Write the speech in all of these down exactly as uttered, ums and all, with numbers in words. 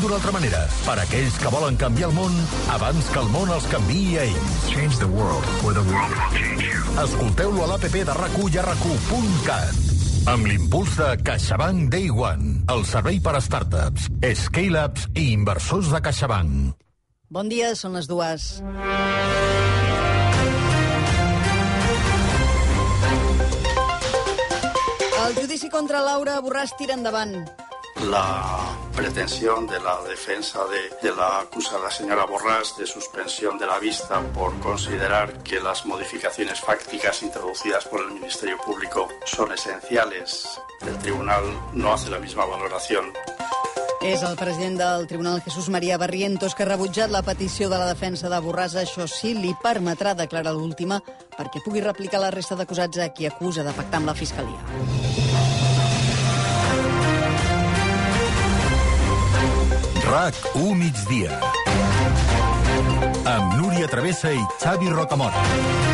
d'una altra manera. Per aquells que volen canviar el món abans que el món els canviï a ells. Change the world, or the world will change you. Escolteu-lo a l'A P P de RAC u i a RAC u punt cat. Amb l'impuls de CaixaBank Day One, el servei per a startups, scale-ups i inversors de CaixaBank. Bon dia, són les dues. El judici contra Laura Borràs tira endavant. La pretensión de la defensa de, de la acusada señora Borràs de suspensión de la vista por considerar que las modificaciones fácticas introducidas por el Ministerio Público son esenciales. El tribunal no hace la misma valoración. És el president del Tribunal, Jesús María Barrientos, que ha rebutjat la petició de la defensa de Borràs. Això sí, li permetrà declarar l'última perquè pugui replicar la resta d'acusats a qui acusa de pactar amb la Fiscalia. RAC u migdia. Amb Núria Travessa i Xavi Rocamora.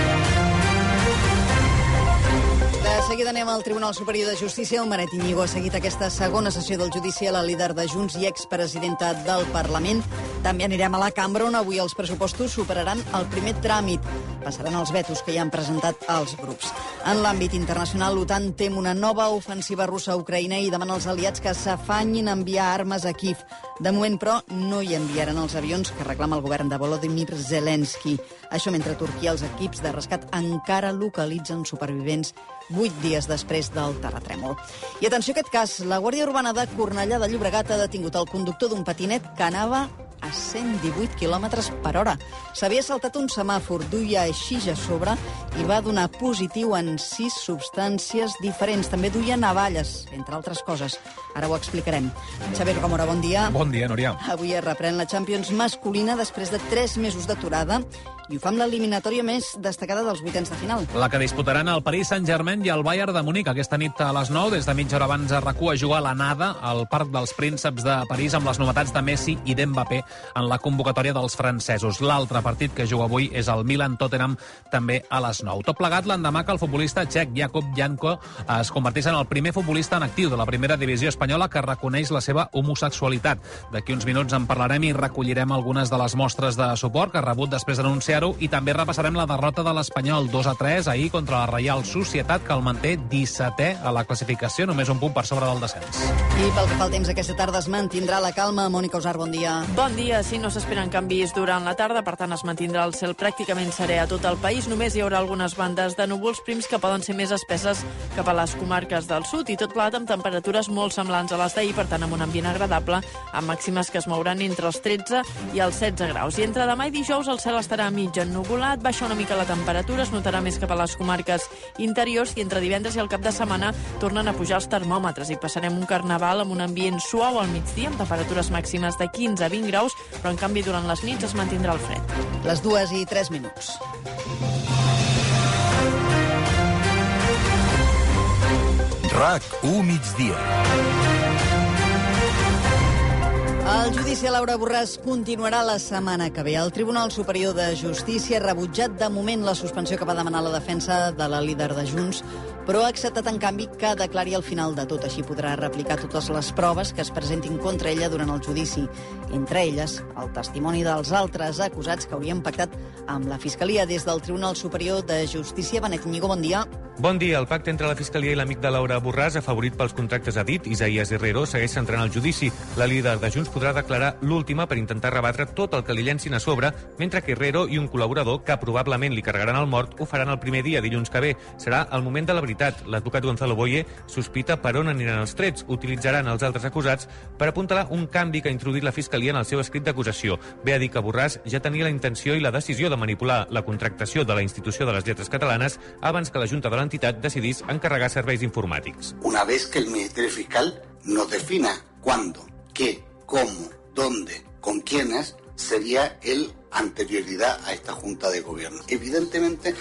De seguida anem al Tribunal Superior de Justícia. El Maret Iñigo ha seguit aquesta segona sessió del judici a la líder de Junts i expresidenta del Parlament. També anirem a la cambra, on avui els pressupostos superaran el primer tràmit. Passaran els vetos que hi han presentat els grups. En l'àmbit internacional, l'OTAN tem una nova ofensiva russa a Ucraïna i demana als aliats que s'afanyin a enviar armes a Kíev. De moment, però, no hi enviaran els avions que reclama el govern de Volodymyr Zelensky. Això mentre a Turquia els equips de rescat encara localitzen supervivents vuit dies després del terratrèmol. I atenció a aquest cas, la Guàrdia Urbana de Cornellà de Llobregat ha detingut el conductor d'un patinet que anava a cent divuit quilòmetres per hora. S'havia saltat un semàfor, duia així a sobre i va donar positiu en sis substàncies diferents. També duia navalles, entre altres coses. Ara ho explicarem. Xavier Rocamora, bon dia. Bon dia, Núria. Avui es reprèn la Champions masculina després de tres mesos d'aturada i ho fa amb l'eliminatòria més destacada dels vuitens de final. La que disputaran el Paris Saint-Germain i el Bayern de Munic aquesta nit a les nou, des de mitja hora abans a RAC u a jugar a l'anada al Parc dels Prínceps de París amb les novetats de Messi i d'Mbappé en la convocatòria dels francesos. L'altre partit que juga avui és el Milan-Tottenham, també a les nou. Tot plegat l'endemà que el futbolista txec Jakub Janko es converteix en el primer futbolista en actiu de la primera divisió espanyola que reconeix la seva homosexualitat. D'aquí uns minuts en parlarem i recollirem algunes de les mostres de suport que ha rebut després d'anunciar-ho i també repassarem la derrota de l'Espanyol dos a tres ahir contra la Reial Societat, que el manté dissetè a la classificació, només un punt per sobre del descens. I pel que fa al temps, aquesta tarda es mantindrà la calma. Mònica Usar, bon dia. Bon dia. Sí, no s'esperen canvis durant la tarda, per tant es mantindrà el cel pràcticament serè a tot el país. Només hi haurà algunes bandes de núvols prims que poden ser més espesses cap a les comarques del sud i tot plegat amb temperatures molt semblants a les d'ahir, per tant amb un ambient agradable, amb màximes que es mouran entre els tretze i els setze graus. I entre demà i dijous el cel estarà mig ennuvolat, baixa una mica la temperatura, es notarà més cap a les comarques interiors i entre divendres i el cap de setmana tornen a pujar els termòmetres i passarem un carnaval amb un ambient suau al migdia, amb temperatures màximes de quinze a vint graus, però en canvi durant les nits es mantindrà el fred. Les dues i tres minuts. RAC u migdia. El judici a Laura Borràs continuarà la setmana que ve. El Tribunal Superior de Justícia ha rebutjat de moment la suspensió que va demanar la defensa de la líder de Junts, però ha acceptat en canvi que declari al final de tot. Així podrà replicar totes les proves que es presentin contra ella durant el judici. Entre elles, el testimoni dels altres acusats que haurien pactat amb la Fiscalia. Des del Tribunal Superior de Justícia, Benet Iñigo, bon dia. Bon dia. El pacte entre la Fiscalia i l'amic de Laura Borràs, afavorit pels contractes a dit, Isaías Herrero, segueix centrant el judici. La líder de Junts podrà declarar l'última per intentar rebatre tot el que li llencin a sobre, mentre que Herrero i un col·laborador, que probablement li carregaran el mort, ho faran el primer dia, dilluns que ve. Serà el moment de la veritat. L'advocat Gonzalo Boye sospita per on aniran els trets. Utilitzaran els altres acusats per apuntalar un canvi que ha introduït la Fiscalia en el seu escrit d'acusació. Ve a dir que Borràs ja tenia la intenció i la decisió de manipular la contractació de la Institució de les Lletres Catalanes abans que la Junta de l'entitat decidís encarregar serveis informàtics. Una vez que el Ministerio Fiscal nos defina cuándo, qué, cómo, dónde, con quiénes, sería el anterioridad a esta Junta de Gobierno. Evidentemente,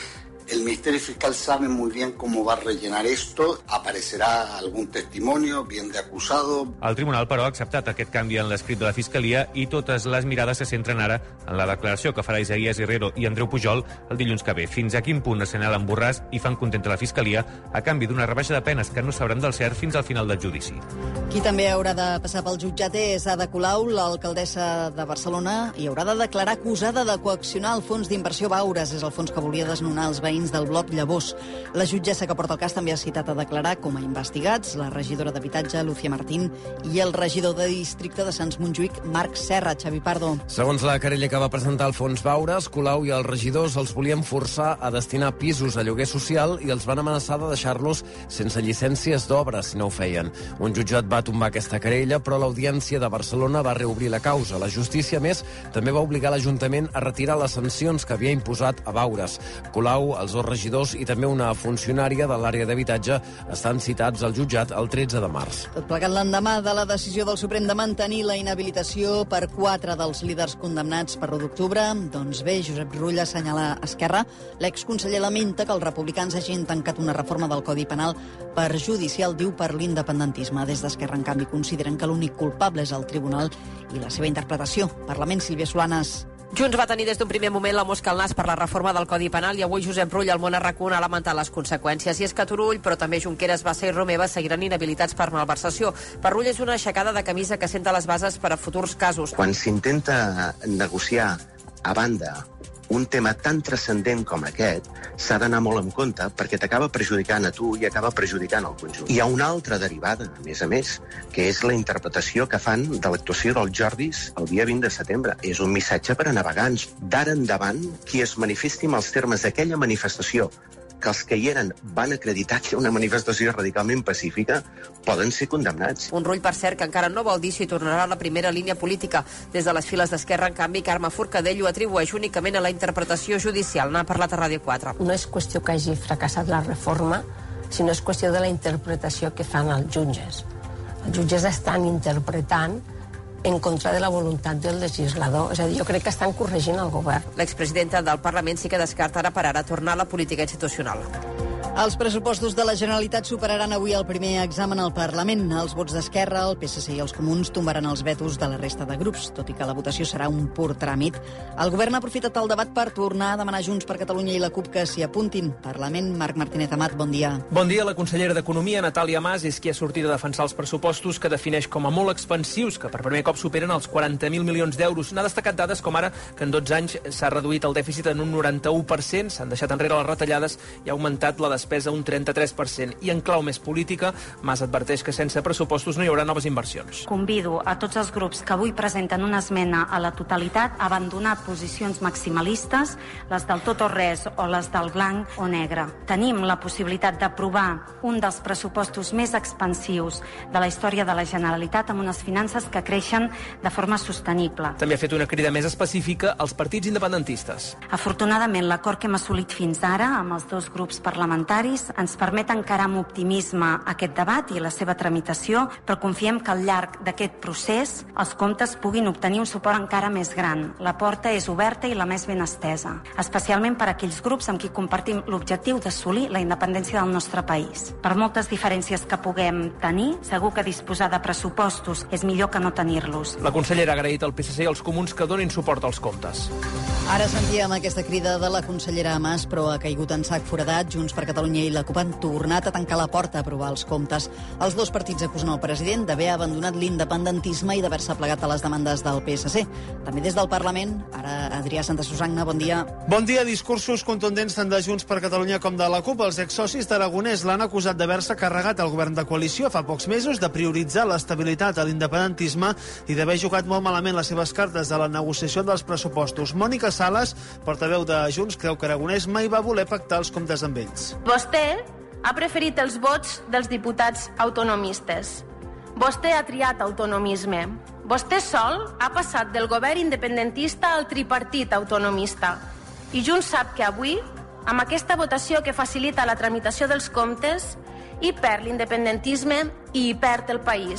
El Ministerio Fiscal sabe muy bien cómo va a rellenar esto. Aparecerá algún testimonio, bien de acusado. El tribunal, però, ha acceptat aquest canvi en l'escrit de la Fiscalia i totes les mirades se centren ara en la declaració que farà Isaías Herrero i Andreu Pujol el dilluns que ve. Fins a quin punt assenyalen Borràs i fan contenta la Fiscalia a canvi d'una rebaixa de penes que no sabran del cert fins al final del judici. Qui també haurà de passar pel jutjat és Ada Colau, l'alcaldessa de Barcelona, i haurà de declarar acusada de coaccionar el fons d'inversió Baures. És el fons que volia desnonar els veïns del bloc Llavors. La jutgessa que porta el cas també ha citat a declarar com a investigats la regidora d'Habitatge, Lucía Martín, i el regidor de districte de Sants Montjuïc, Marc Serra. Xavi Pardo. Segons la querella que va presentar el fons Baures, Colau i els regidors els volien forçar a destinar pisos a lloguer social i els van amenaçar de deixar-los sense llicències d'obra si no ho feien. Un jutjat va tombar aquesta querella, però l'Audiència de Barcelona va reobrir la causa. La justícia, a més, també va obligar l'Ajuntament a retirar les sancions que havia imposat a Baures. Colau, els dos regidors i també una funcionària de l'àrea d'habitatge estan citats al jutjat el tretze de març. Tot plegat l'endemà de la decisió del Suprem de mantenir la inhabilitació per quatre dels líders condemnats per l'u d'octubre. Doncs bé, Josep Rull assenyala Esquerra. L'exconseller lamenta que els republicans hagin tancat una reforma del Codi Penal perjudicial, diu, per l'independentisme. Des d'Esquerra, en canvi, consideren que l'únic culpable és el tribunal i la seva interpretació. Parlament, Sílvia Solanes. Junts va tenir des d'un primer moment la mosca al nas per la reforma del Codi Penal i avui Josep Rull al Món a RAC u ha lamentat les conseqüències. I és que Turull, però també Junqueras, Bassa i Romeva seguiran inhabilitats per malversació. Per Rull és una aixecada de camisa que senta les bases per a futurs casos. Quan s'intenta negociar a banda un tema tan transcendent com aquest, s'ha d'anar molt en compte perquè t'acaba perjudicant a tu i acaba perjudicant el conjunt. Hi ha una altra derivada, a més a més, que és la interpretació que fan de l'actuació dels Jordis el dia vint de setembre. És un missatge per a navegants. D'ara endavant, qui es manifesti amb els termes d'aquella manifestació que els que hi eren van acreditar que era una manifestació radicalment pacífica, poden ser condemnats. Un Rull, per cert, que encara no vol dir si tornarà a la primera línia política. Des de les files d'Esquerra, en canvi, Carme Forcadell ho atribueix únicament a la interpretació judicial. N'ha parlat a Ràdio quatre. No és qüestió que hagi fracassat la reforma, sinó és qüestió de la interpretació que fan els jutges. Els jutges estan interpretant en contra de la voluntat del legislador. És a dir, jo crec que estan corregint el govern. L'expresidenta del Parlament sí que descartarà per ara tornar a la política institucional. Els pressupostos de la Generalitat superaran avui el primer examen al Parlament. Els vots d'Esquerra, el P S C i els Comuns tombaran els vetos de la resta de grups, tot i que la votació serà un pur tràmit. El govern ha aprofitat el debat per tornar a demanar Junts per Catalunya i la CUP que s'hi apuntin. Parlament, Marc Martínez Amat, bon dia. Bon dia. La consellera d'Economia, Natàlia Mas, és qui ha sortit a defensar els pressupostos que defineix com a molt expansius, que per primer cop superen els quaranta mil milions d'euros. N'ha destacat dades com ara que en dotze anys s'ha reduït el dèficit en un noranta-u per cent, s'han deixat enrere les retallades i ha augmentat la despesa un trenta-tres per cent. I en clau més política, Mas adverteix que sense pressupostos no hi haurà noves inversions. Convido a tots els grups que avui presenten una esmena a la totalitat a abandonar posicions maximalistes, les del tot o res o les del blanc o negre. Tenim la possibilitat d'aprovar un dels pressupostos més expansius de la història de la Generalitat amb unes finances que creixen de forma sostenible. També ha fet una crida més específica als partits independentistes. Afortunadament, l'acord que hem assolit fins ara amb els dos grups parlamentaris ens permet encarar amb optimisme aquest debat i la seva tramitació, però confiem que al llarg d'aquest procés els comptes puguin obtenir un suport encara més gran. La porta és oberta i la més ben estesa, especialment per a aquells grups amb qui compartim l'objectiu d'assolir la independència del nostre país. Per moltes diferències que puguem tenir, segur que disposar de pressupostos és millor que no tenir-los. La consellera ha agraït al P S C i als Comuns que donin suport als comptes. Ara sentíem aquesta crida de la consellera Mas, però ha caigut en sac foradat. Junts per Catalunya i la CUP han tornat a tancar la porta a aprovar els comptes. Els dos partits acusen el president d'haver abandonat l'independentisme i d'haver-se plegat a les demandes del P S C. També des del Parlament, ara Adrià Santa Susanna, bon dia. Bon dia. Discursos contundents tant de Junts per Catalunya com de la CUP. Els exsocis d'Aragonès l'han acusat d'haver-se carregat el govern de coalició fa pocs mesos, de prioritzar l'estabilitat a l'independentisme i d'haver jugat molt malament les seves cartes a la negociació dels pressupostos. Mònica Sales, portaveu de Junts, creu que Aragonès mai va voler pactar els comptes amb ells. Vostè ha preferit els vots dels diputats autonomistes. Vostè ha triat autonomisme. Vostè sol ha passat del govern independentista al tripartit autonomista. I Junts sap que avui, amb aquesta votació que facilita la tramitació dels comptes, hi perd l'independentisme i hi perd el país.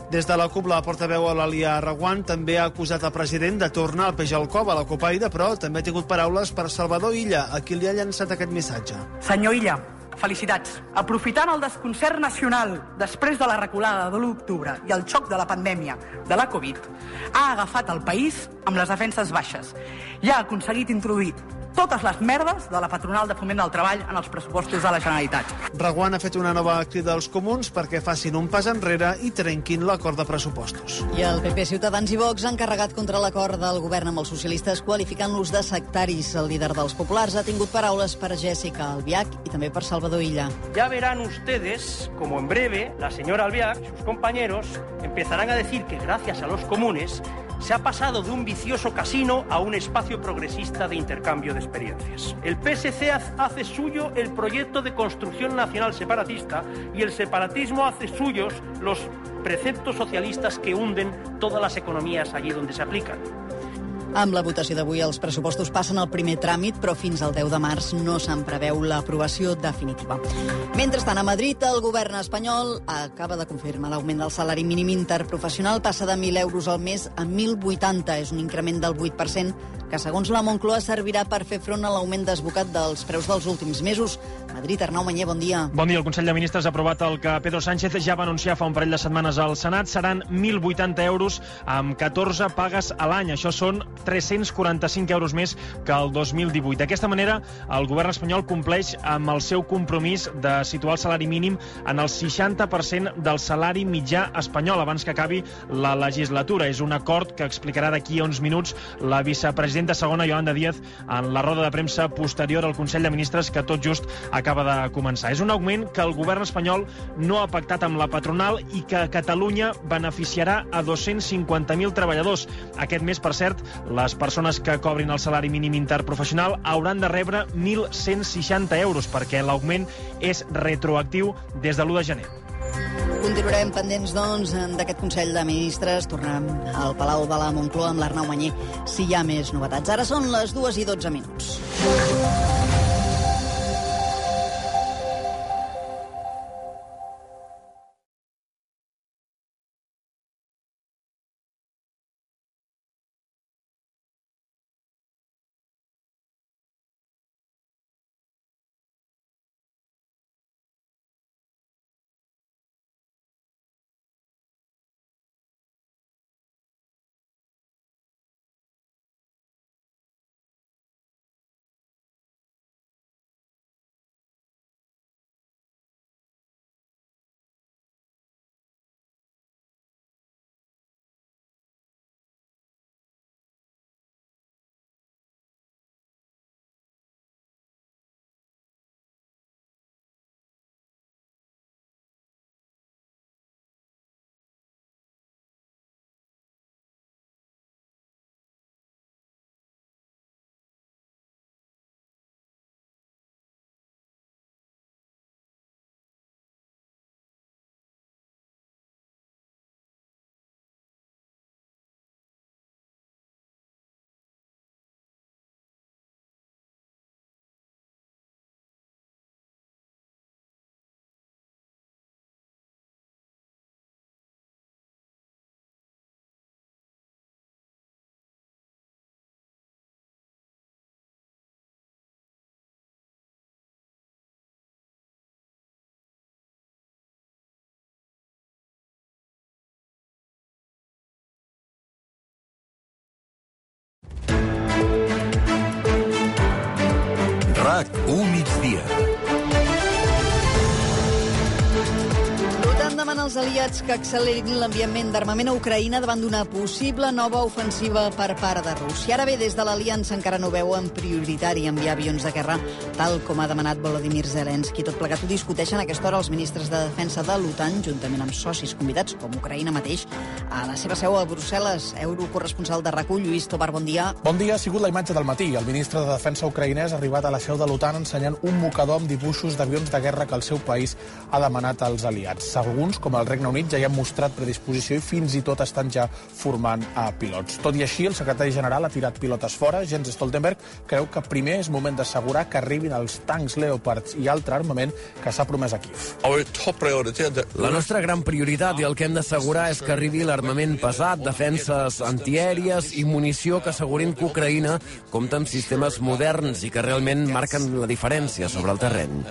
Des de la CUP, la portaveu Eulàlia Reguant també ha acusat el president de tornar al peix al cove a la Copaire, però també ha tingut paraules per Salvador Illa, a qui li ha llançat aquest missatge. Senyor Illa, felicitats. Aprofitant el desconcert nacional després de la reculada de l'u d'octubre i el xoc de la pandèmia de la Covid, ha agafat el país amb les defenses baixes i ha aconseguit introduir totes les merdes de la patronal de Foment del Treball en els pressupostos de la Generalitat. Reguant ha fet una nova crida als comuns perquè facin un pas enrere i trenquin l'acord de pressupostos. I el P P, Ciutadans i Vox han carregat contra l'acord del govern amb els socialistes, qualificant-los de sectaris. El líder dels populars ha tingut paraules per Jessica Albiach i també per Salvador Illa. Ya verán ustedes como en breve la señora Albiach y sus compañeros empezarán a decir que gracias a los comunes se ha pasado de un vicioso casino a un espacio progresista de intercambio de experiencias. El P S C hace suyo el proyecto de construcción nacional separatista y el separatismo hace suyos los preceptos socialistas que hunden todas las economías allí donde se aplican. Amb la votació d'avui, els pressupostos passen al primer tràmit, però fins al deu de març no se'n preveu l'aprovació definitiva. Mentrestant, a Madrid, el govern espanyol acaba de confirmar l'augment del salari mínim interprofessional, passa de mil euros al mes a mil vuitanta. És un increment del vuit per cent que, segons la Moncloa, servirà per fer front a l'augment desbocat dels preus dels últims mesos. Madrid, Arnau Manyer, bon dia. Bon dia. El Consell de Ministres ha aprovat el que Pedro Sánchez ja va anunciar fa un parell de setmanes al Senat. Seran mil vuitanta euros amb catorze pagues a l'any. Això són tres-cents quaranta-cinc euros més que el dos mil divuit. D'aquesta manera, el govern espanyol compleix amb el seu compromís de situar el salari mínim en el seixanta per cent del salari mitjà espanyol abans que acabi la legislatura. És un acord que explicarà d'aquí a uns minuts la vicepresidenta segona, Yolanda Díaz, en la roda de premsa posterior al Consell de Ministres que tot just acaba de començar. És un augment que el govern espanyol no ha pactat amb la patronal i que a Catalunya beneficiarà a dos-cents cinquanta mil treballadors. Aquest mes, per cert, les persones que cobrin el salari mínim interprofessional hauran de rebre mil cent seixanta euros perquè l'augment és retroactiu des de l'u de gener. Continuarem pendents, doncs, d'aquest Consell de Ministres. Tornarem al Palau de la Moncloa amb l'Arnau Manyer si hi ha més novetats. Ara són les dues i dotze minuts. RAC u migdia. L'OTAN demana als aliats que accelerin l'enviament d'armament a Ucraïna davant d'una possible nova ofensiva per part de Rússia. Ara bé, des de l'aliança encara no veuen prioritari enviar avions de guerra, tal com ha demanat Volodymyr Zelensky. Tot plegat ho discuteixen a aquesta hora els ministres de defensa de l'OTAN, juntament amb socis convidats, com Ucraïna mateix, a la seva seu a Brussel·les. Eurocorresponsal de RAC u, Lluís Tobar, bon dia. Bon dia, ha sigut la imatge del matí. El ministre de Defensa ucraïnès ha arribat a la seu de l'OTAN ensenyant un mocador amb dibuixos d'avions de guerra que el seu país ha demanat als aliats. Alguns, com com el Regne Unit ja hi han mostrat predisposició i fins i tot estan ja formant a pilots. Tot i així, el secretari general ha tirat pilotes fora. Jens Stoltenberg creu que primer és moment d'assegurar que arribin els tancs Leopards i altre armament que s'ha promès a Kíev. La nostra gran prioritat i el que hem d'assegurar és que arribi l'armament pesat, defenses antiaèries i munició que assegurin que Ucraïna compta amb sistemes moderns i que realment marquen la diferència sobre el terreny.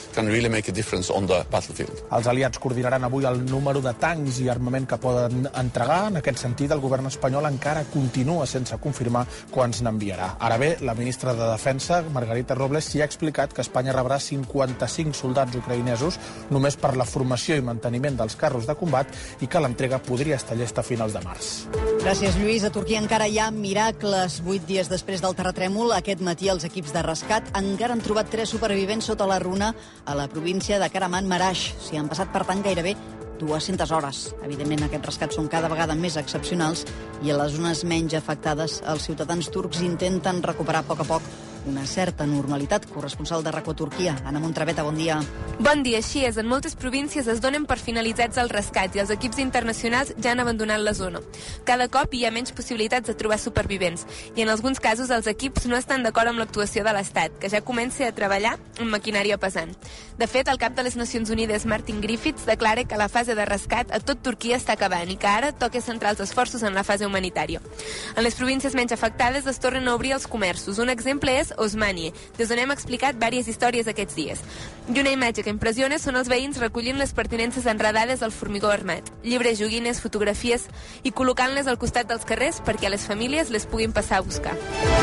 Els aliats coordinaran avui el número de tancs i armament que poden entregar. En aquest sentit, el govern espanyol encara continua sense confirmar quants n'enviarà. Ara bé, la ministra de Defensa, Margarita Robles, sí ha explicat que Espanya rebrà cinquanta-cinc soldats ucraïnesos només per la formació i manteniment dels carros de combat i que l'entrega podria estar llesta a finals de març. Gràcies, Lluís. A Turquia encara hi ha miracles. Vuit dies després del terratrèmol, aquest matí els equips de rescat encara han trobat tres supervivents sota la runa a la província de Kahramanmaraş. S'hi han passat, per tant, gairebé dues-centes hores. Evidentment, aquests rescats són cada vegada més excepcionals i a les zones menys afectades els ciutadans turcs intenten recuperar a poc a poc una certa normalitat. Corresponsal de RACO Turquia, Anna Montraveta, bon dia. Bon dia. Així és, en moltes províncies es donen per finalitzats els rescats i els equips internacionals ja han abandonat la zona. Cada cop hi ha menys possibilitats de trobar supervivents i en alguns casos els equips no estan d'acord amb l'actuació de l'Estat, que ja comença a treballar amb maquinària pesant. De fet, el cap de les Nacions Unides, Martin Griffiths, declara que la fase de rescat a tot Turquia està acabant i que ara toca centrar els esforços en la fase humanitària. En les províncies menys afectades es tornen a obrir els comerços. Un exemple és Osmanie, des d'on hem explicat diverses històries aquests dies. I una imatge que impressiona són els veïns recollint les pertinences enredades al formigó armat, llibres, joguines, fotografies i col·locant-les al costat dels carrers perquè les famílies les puguin passar a buscar.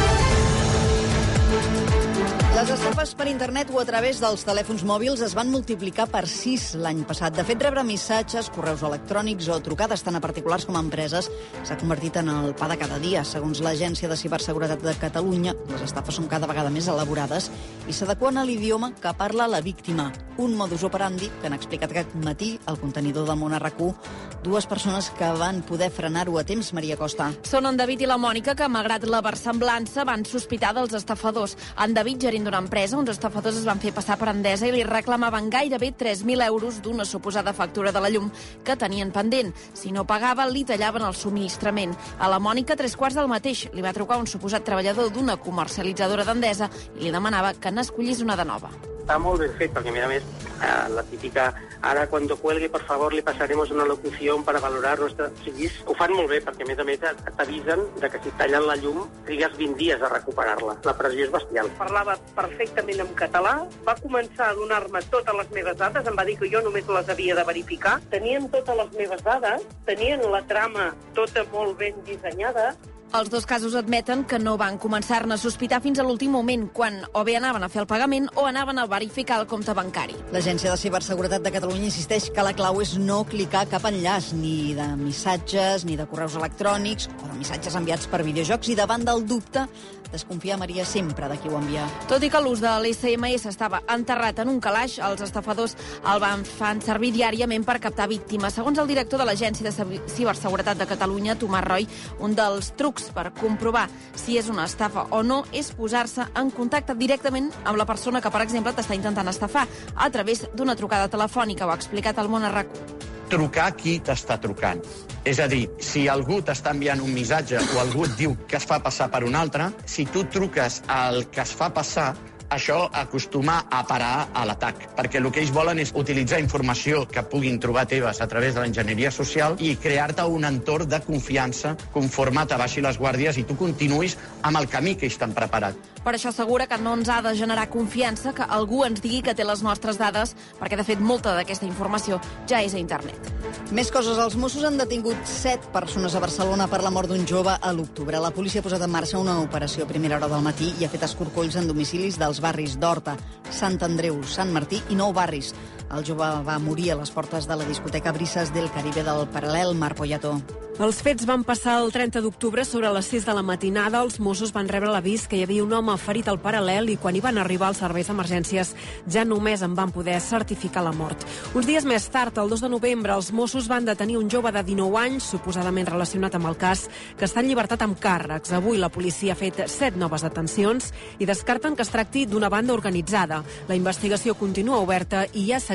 Les estafes per internet o a través dels telèfons mòbils es van multiplicar per sis l'any passat. De fet, rebre missatges, correus electrònics o trucades tant a particulars com a empreses s'ha convertit en el pa de cada dia. Segons l'Agència de Ciberseguretat de Catalunya, les estafes són cada vegada més elaborades i s'adeqüen a l'idioma que parla la víctima. Un modus operandi que han explicat aquest matí al contenidor del Món a RAC u dues persones que van poder frenar-ho a temps. Maria Costa. Són en David i la Mònica que, malgrat la versemblança, van sospitar dels estafadors. En David, gerent d'una empresa, uns estafadors es van fer passar per Endesa i li reclamaven gairebé tres mil euros d'una suposada factura de la llum que tenien pendent. Si no pagava, li tallaven el subministrament. A la Mònica, tres quarts del mateix, li va trucar un suposat treballador d'una comercialitzadora d'Endesa i li demanava que n'escollís una de nova. Està molt ben fet, perquè a més a més, eh, la típica, ara quan cuelgue, por favor, le pasaremos una locución para valorar nuestra... O sigui, ho fan molt bé, perquè a més a més t'avisen de que si tallen la llum trigues vint dies a recuperar-la. La pressió és bestial. Parlava perfectament en català, va començar a donar-me totes les meves dades, em va dir que jo només les havia de verificar. Tenien totes les meves dades, tenien la trama tota molt ben dissenyada. Els dos casos admeten que no van començar-ne a sospitar fins a l'últim moment, quan o bé anaven a fer el pagament o anaven a verificar el compte bancari. L'Agència de Ciberseguretat de Catalunya insisteix que la clau és no clicar cap enllaç, ni de missatges, ni de correus electrònics, o de missatges enviats per videojocs, i davant del dubte, desconfiar, Maria, sempre de qui ho envia. Tot i que l'ús de l'S M S estava enterrat en un calaix, els estafadors el van fan servir diàriament per captar víctimes. Segons el director de l'Agència de Ciberseguretat de Catalunya, Tomàs Roy, un dels trucs per comprovar si és una estafa o no és posar-se en contacte directament amb la persona que, per exemple, t'està intentant estafar a través d'una trucada telefònica. Ho ha explicat al Món a RAC u. Trucar qui t'està trucant. És a dir, si algú t'està enviant un missatge o algú et diu que es fa passar per un altre, si tu truques al que es fa passar, això acostuma a parar a l'atac, perquè el que ells volen és utilitzar informació que puguin trobar teves a través de l'enginyeria social i crear-te un entorn de confiança conforme t'abaixi les guàrdies i tu continuïs amb el camí que ells t'han preparat. Per això assegura que no ens ha de generar confiança que algú ens digui que té les nostres dades, perquè, de fet, molta d'aquesta informació ja és a internet. Més coses. Els Mossos han detingut set persones a Barcelona per la mort d'un jove a l'octubre. La policia ha posat en marxa una operació a primera hora del matí i ha fet escorcolls en domicilis dels barris d'Horta, Sant Andreu, Sant Martí i Nou Barris. El jove va morir a les portes de la discoteca Brisas del Caribe del Paral·lel. Mar Poyato. Els fets van passar el trenta d'octubre sobre les sis de la matinada. Els Mossos van rebre l'avís que hi havia un home ferit al Paral·lel i quan hi van arribar els serveis d'emergències ja només en van poder certificar la mort. Uns dies més tard, el dos de novembre, els Mossos van detenir un jove de dinou anys, suposadament relacionat amb el cas, que està en llibertat amb càrrecs. Avui la policia ha fet set noves detencions i descarten que es tracti d'una banda organitzada. La investigació continua oberta i hi ha secret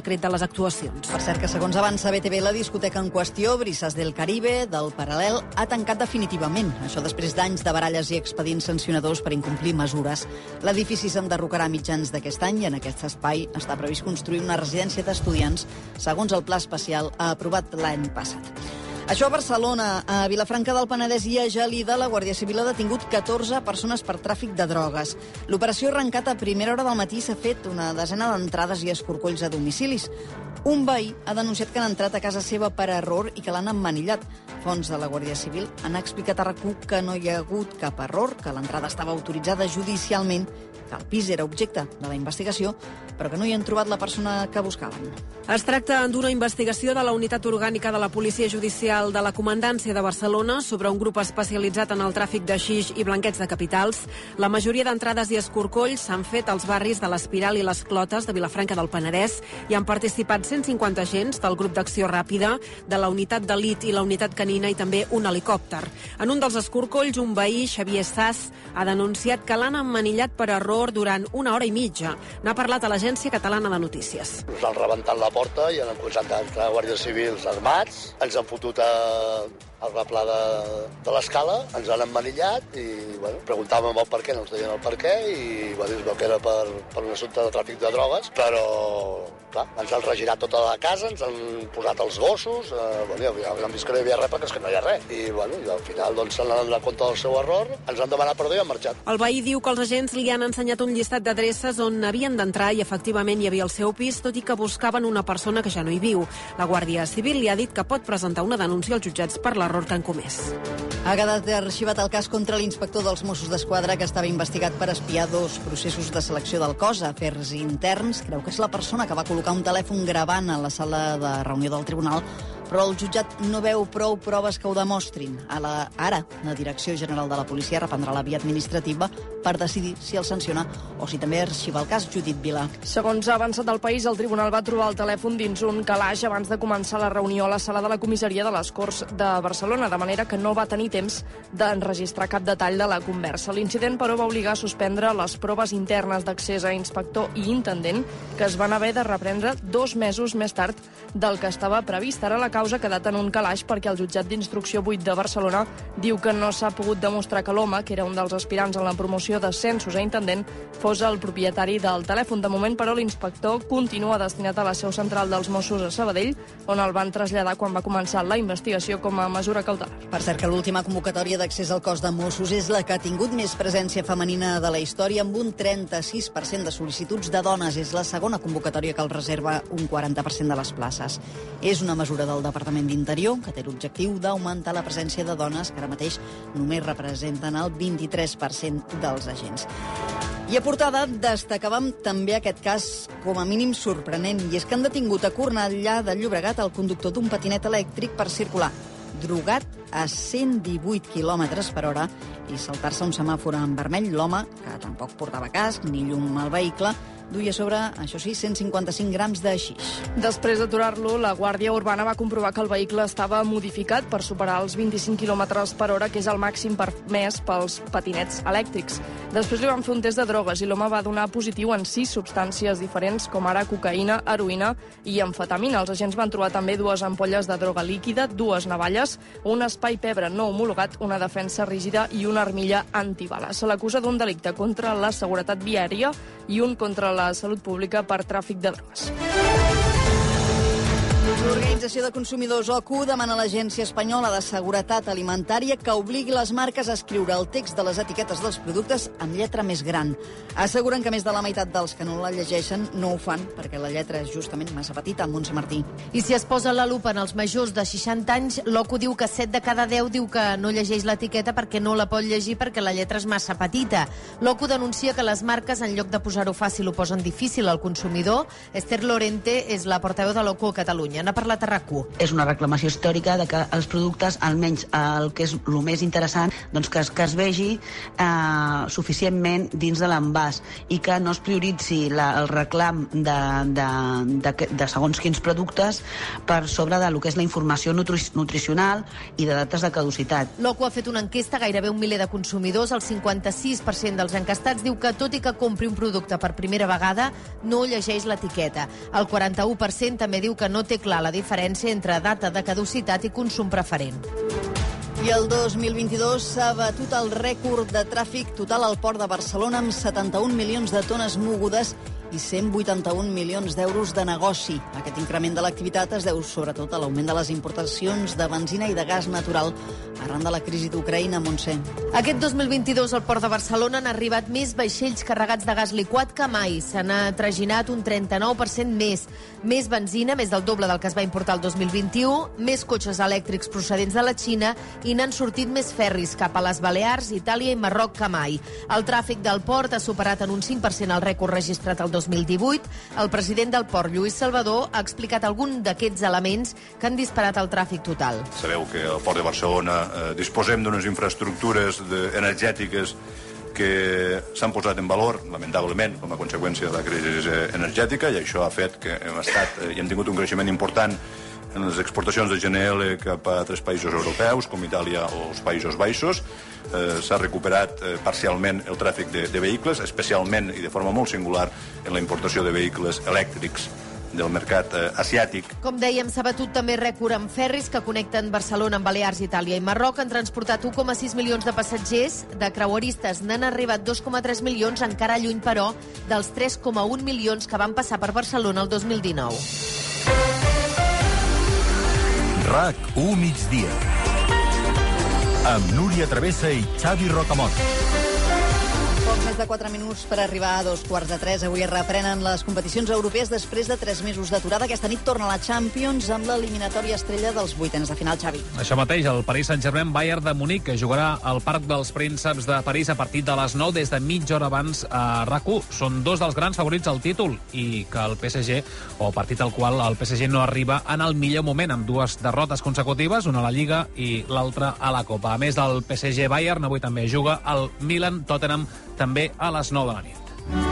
decret de les actuacions. Per cert que, segons avança B T V, la discoteca en qüestió, Brisas del Caribe, del Paral·lel, ha tancat definitivament. Això després d'anys de baralles i expedients sancionadors per incomplir mesures. L'edifici s'enderrocarà a mitjans d'aquest any i en aquest espai està previst construir una residència d'estudiants, segons el pla especial aprovat l'any passat. Això a Barcelona. A Vilafranca del Penedès i a Gelida, la Guàrdia Civil ha detingut catorze persones per tràfic de drogues. L'operació, arrencat a primera hora del matí, s'ha fet una desena d'entrades i escorcolls a domicilis. Un veí ha denunciat que han entrat a casa seva per error i que l'han emmanillat. Fonts de la Guàrdia Civil han explicat a RAC u que no hi ha hagut cap error, que l'entrada estava autoritzada judicialment, que el pis era objecte de la investigació, però que no hi han trobat la persona que buscaven. Es tracta d'una investigació de la Unitat Orgànica de la Policia Judicial de la Comandància de Barcelona sobre un grup especialitzat en el tràfic de xix i blanqueig de capitals. La majoria d'entrades i escorcolls s'han fet als barris de l'Espiral i les Clotes de Vilafranca del Penedès i han participat cent cinquanta agents del grup d'acció ràpida, de la unitat d'elit i la unitat canina i també un helicòpter. En un dels escorcolls, un veí, Xavier Sass, ha denunciat que l'han emmanillat per error durant una hora i mitja. N'ha parlat a l'Agència Catalana de Notícies. Ens han rebentat la porta i han començat a entrar guàrdies civils armats, ens han fotut a, al replà de, de l'escala, ens han emmanillat i bueno, preguntàvem el per què, no ens deien el per què i bueno, es veu que era per, per un assumpte de tràfic de drogues, però clar, ens han regirat tota la casa, ens han posat els gossos, eh, bueno, ja hem vist que no hi havia res perquè és que no hi ha res. I bueno, i al final doncs, s'han donat compte del seu error, ens han demanat perdó i han marxat. El veí diu que els agents li han ensenyat un llistat d'adreces on havien d'entrar i efectivament hi havia el seu pis, tot i que buscaven una persona que ja no hi viu. La Guàrdia Civil li ha dit que pot presentar una denúncia als jutjats per l'error que han comès. Ha quedat arxivat el cas contra l'inspector dels Mossos d'Esquadra que estava investigat per espiar dos processos de selecció del cos a afers interns. Creu que és la persona que va col·locar un telèfon gravant a la sala de reunió del tribunal, però el jutjat no veu prou proves que ho demostrin. A la, ara, la Direcció General de la Policia reprendrà la via administrativa per decidir si el sanciona o si també arxiva el cas. Judit Vila. Segons ha avançat el País, el tribunal va trobar el telèfon dins un calaix abans de començar la reunió a la sala de la comissaria de les Corts de Barcelona, de manera que no va tenir temps d'enregistrar cap detall de la conversa. L'incident, però, va obligar a suspendre les proves internes d'accés a inspector i intendent, que es van haver de reprendre dos mesos més tard del que estava previst. Ara la causa ha quedat en un calaix perquè el jutjat d'instrucció vuit de Barcelona diu que no s'ha pogut demostrar que l'home, que era un dels aspirants en la promoció d'ascensos a intendent, fos el propietari del telèfon. De moment, però, l'inspector continua destinat a la seu central dels Mossos a Sabadell, on el van traslladar quan va començar la investigació com a mesura cautelar. Per cert, que l'última convocatòria d'accés al cos de Mossos és la que ha tingut més presència femenina de la història, amb un trenta-sis per cent de sol·licituds de dones. És la segona convocatòria que el reserva un quaranta per cent de les places. És una mesura del Departament d'Interior que té l'objectiu d'augmentar la presència de dones, que ara mateix només representen el vint-i-tres per cent dels agents. I a portada destacàvem també aquest cas com a mínim sorprenent, i és que han detingut a Cornellà de Llobregat el conductor d'un patinet elèctric per circular drogat a cent divuit quilòmetres per hora i saltar-se un semàfor en vermell. L'home, que tampoc portava casc ni llum al vehicle, duia a sobre, això sí, cent cinquanta-cinc grams de xix. Després d'aturar-lo, la Guàrdia Urbana va comprovar que el vehicle estava modificat per superar els vint-i-cinc quilòmetres per hora, que és el màxim permès pels patinets elèctrics. Després li van fer un test de drogues i l'home va donar positiu en sis substàncies diferents, com ara cocaïna, heroïna i amfetamina. Els agents van trobar també dues ampolles de droga líquida, dues navalles, un espai pebre no homologat, una defensa rígida i una armilla antibales. Se l'acusa d'un delicte contra la seguretat viària i un contra la salut pública per tràfic de drogues. L'Organització de Consumidors O C U demana a l'Agència Espanyola de Seguretat Alimentària que obligui les marques a escriure el text de les etiquetes dels productes amb lletra més gran. Asseguren que més de la meitat dels que no la llegeixen no ho fan perquè la lletra és justament massa petita. Montse Martí. I si es posa la lupa en els majors de seixanta anys, l'O C U diu que set de cada deu diu que no llegeix l'etiqueta perquè no la pot llegir perquè la lletra és massa petita. L'O C U denuncia que les marques, en lloc de posar-ho fàcil, ho posen difícil al consumidor. Esther Lorente és la portaveu de l'O C U a Catalunya. N'ha n'ha parlat a RAC1. És una reclamació històrica de que els productes, almenys el que és el més interessant, doncs que, es, que es vegi eh, suficientment dins de l'envàs i que no es prioritzi la, el reclam de, de, de, de segons quins productes per sobre de lo que és la informació nutri nutricional i de dates de caducitat. L'O C U ha fet una enquesta a gairebé un miler de consumidors. El cinquanta-sis per cent dels encastats diu que, tot i que compri un producte per primera vegada, no llegeix l'etiqueta. El quaranta-u per cent també diu que no té clar la diferència entre data de caducitat i consum preferent. I el dos mil vint-i-dos s'ha batut el rècord de tràfic total al port de Barcelona amb setanta-un milions de tones mogudes i cent vuitanta-un milions d'euros de negoci. Aquest increment de l'activitat es deu sobretot a l'augment de les importacions de benzina i de gas natural arran de la crisi d'Ucraïna, Montse. Aquest dos mil vint-i-dos al port de Barcelona han arribat més vaixells carregats de gas liquat que mai. Se n'ha traginat un trenta-nou per cent més. Més benzina, més del doble del que es va importar el dos mil vint-i-u, més cotxes elèctrics procedents de la Xina i n'han sortit més ferris cap a les Balears, Itàlia i Marroc que mai. El tràfic del port ha superat en un cinc per cent el rècord registrat el dos mil divuit. El president del port, Lluís Salvador, ha explicat algun d'aquests elements que han disparat el tràfic total. Sabeu que al port de Barcelona eh, disposem d'unes infraestructures energètiques que s'han posat en valor, lamentablement, com a conseqüència de la crisi energètica, i això ha fet que hem estat i hem tingut un creixement important en les exportacions de G N L cap a altres països europeus, com Itàlia o els Països Baixos. Eh, s'ha recuperat eh, parcialment el tràfic de, de vehicles, especialment i de forma molt singular en la importació de vehicles elèctrics del mercat eh, asiàtic. Com dèiem, s'ha batut també rècord amb ferris que connecten Barcelona amb Balears, Itàlia i Marroc. Han transportat un coma sis milions de passatgers. De creueristes n'han arribat dos coma tres milions, encara lluny, però, dels tres coma un milions que van passar per Barcelona el dos mil dinou. RAC u migdia amb Núria Travessa i Xavi Rocamont. Poc més de quatre minuts per arribar a dos quarts de tres. Avui es reprenen les competicions europees després de tres mesos d'aturada. Aquesta nit torna la Champions amb l'eliminatòria estrella dels vuitens de final, Xavi. Això mateix, el Paris Saint-Germain Bayern de Munic, que jugarà al Parc dels Prínceps de París a partir de les nou des de mitja hora abans a RAC u. Són dos dels grans favorits al títol i que el P S G, o partit al qual el P S G no arriba en el millor moment, amb dues derrotes consecutives, una a la Lliga i l'altra a la Copa. A més del P S G Bayern, avui també juga el Milan-Tottenham, també a les nou de la nit.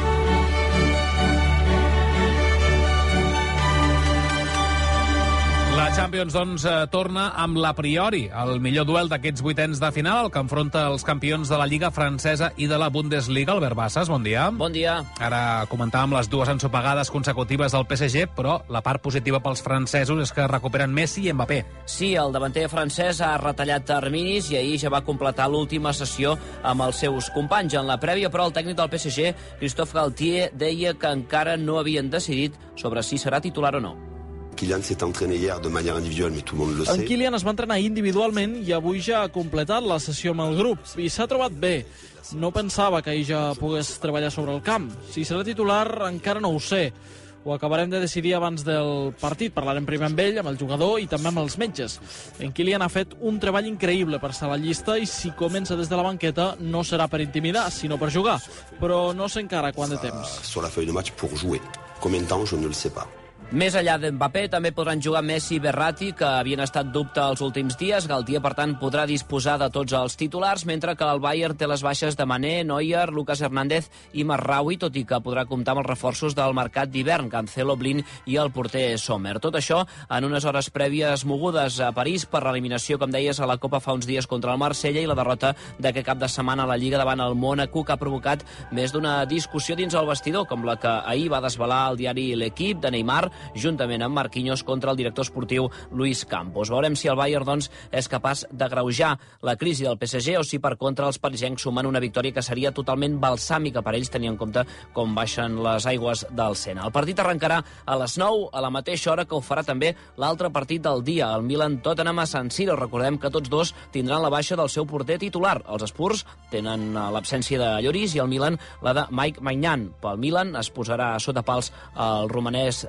La Champions, doncs, eh, torna amb l'a priori, el millor duel d'aquests vuitens de final, el que enfronta els campions de la Lliga francesa i de la Bundesliga. Albert Bassas, bon dia. Bon dia. Ara comentàvem les dues ensopegades consecutives del P S G, però la part positiva pels francesos és que recuperen Messi i Mbappé. Sí, el davanter francès ha retallat terminis i ahir ja va completar l'última sessió amb els seus companys. En la prèvia, però, el tècnic del P S G, Christophe Galtier, deia que encara no havien decidit sobre si serà titular o no. Kylian s'est entraîné hier de manière individuelle, mais tout le monde le sait. En Kylian es va entrenar individualment i avui ja ha completat la sessió amb el grup i s'ha trobat bé. No pensava que ell ja pogués treballar sobre el camp. Si serà titular encara no ho sé. Ho acabarem de decidir abans del partit. Parlarem primer amb ell, amb el jugador i també amb els metges. En Kylian ha fet un treball increïble per estar a la llista i si comença des de la banqueta no serà per intimidar, sinó per jugar. Però no sé encara quant de temps. Sur la feuille de match pour jouer. Combien de temps, je ne le sais pas. Més enllà d'Mbappé, també podran jugar Messi i Verratti, que havien estat dubte els últims dies. Galtier, per tant, podrà disposar de tots els titulars, mentre que el Bayern té les baixes de Mané, Neuer, Lucas Hernández i Marraoui, tot i que podrà comptar amb els reforços del mercat d'hivern, Cancelo, Blin i el porter Sommer. Tot això en unes hores prèvies mogudes a París per l'eliminació, com deies, a la Copa fa uns dies contra el Marsella i la derrota d'aquest cap de setmana a la Lliga davant el Mónaco, que ha provocat més d'una discussió dins el vestidor, com la que ahir va desvelar el diari L'Equip de Neymar, juntament amb Marquinhos, contra el director esportiu Luis Campos. Veurem si el Bayern, doncs, és capaç d'agreujar la crisi del P S G o si, per contra, els parisencs sumen una victòria que seria totalment balsàmica per ells, tenint en compte com baixen les aigües del Sena. El partit arrencarà a les nou, a la mateixa hora que ho farà també l'altre partit del dia, el Milan-Tottenham a San Siro. Recordem que tots dos tindran la baixa del seu porter titular. Els Spurs tenen l'absència de Lloris i el Milan la de Mike Maignan. Pel Milan es posarà sota pals el romanès Tatar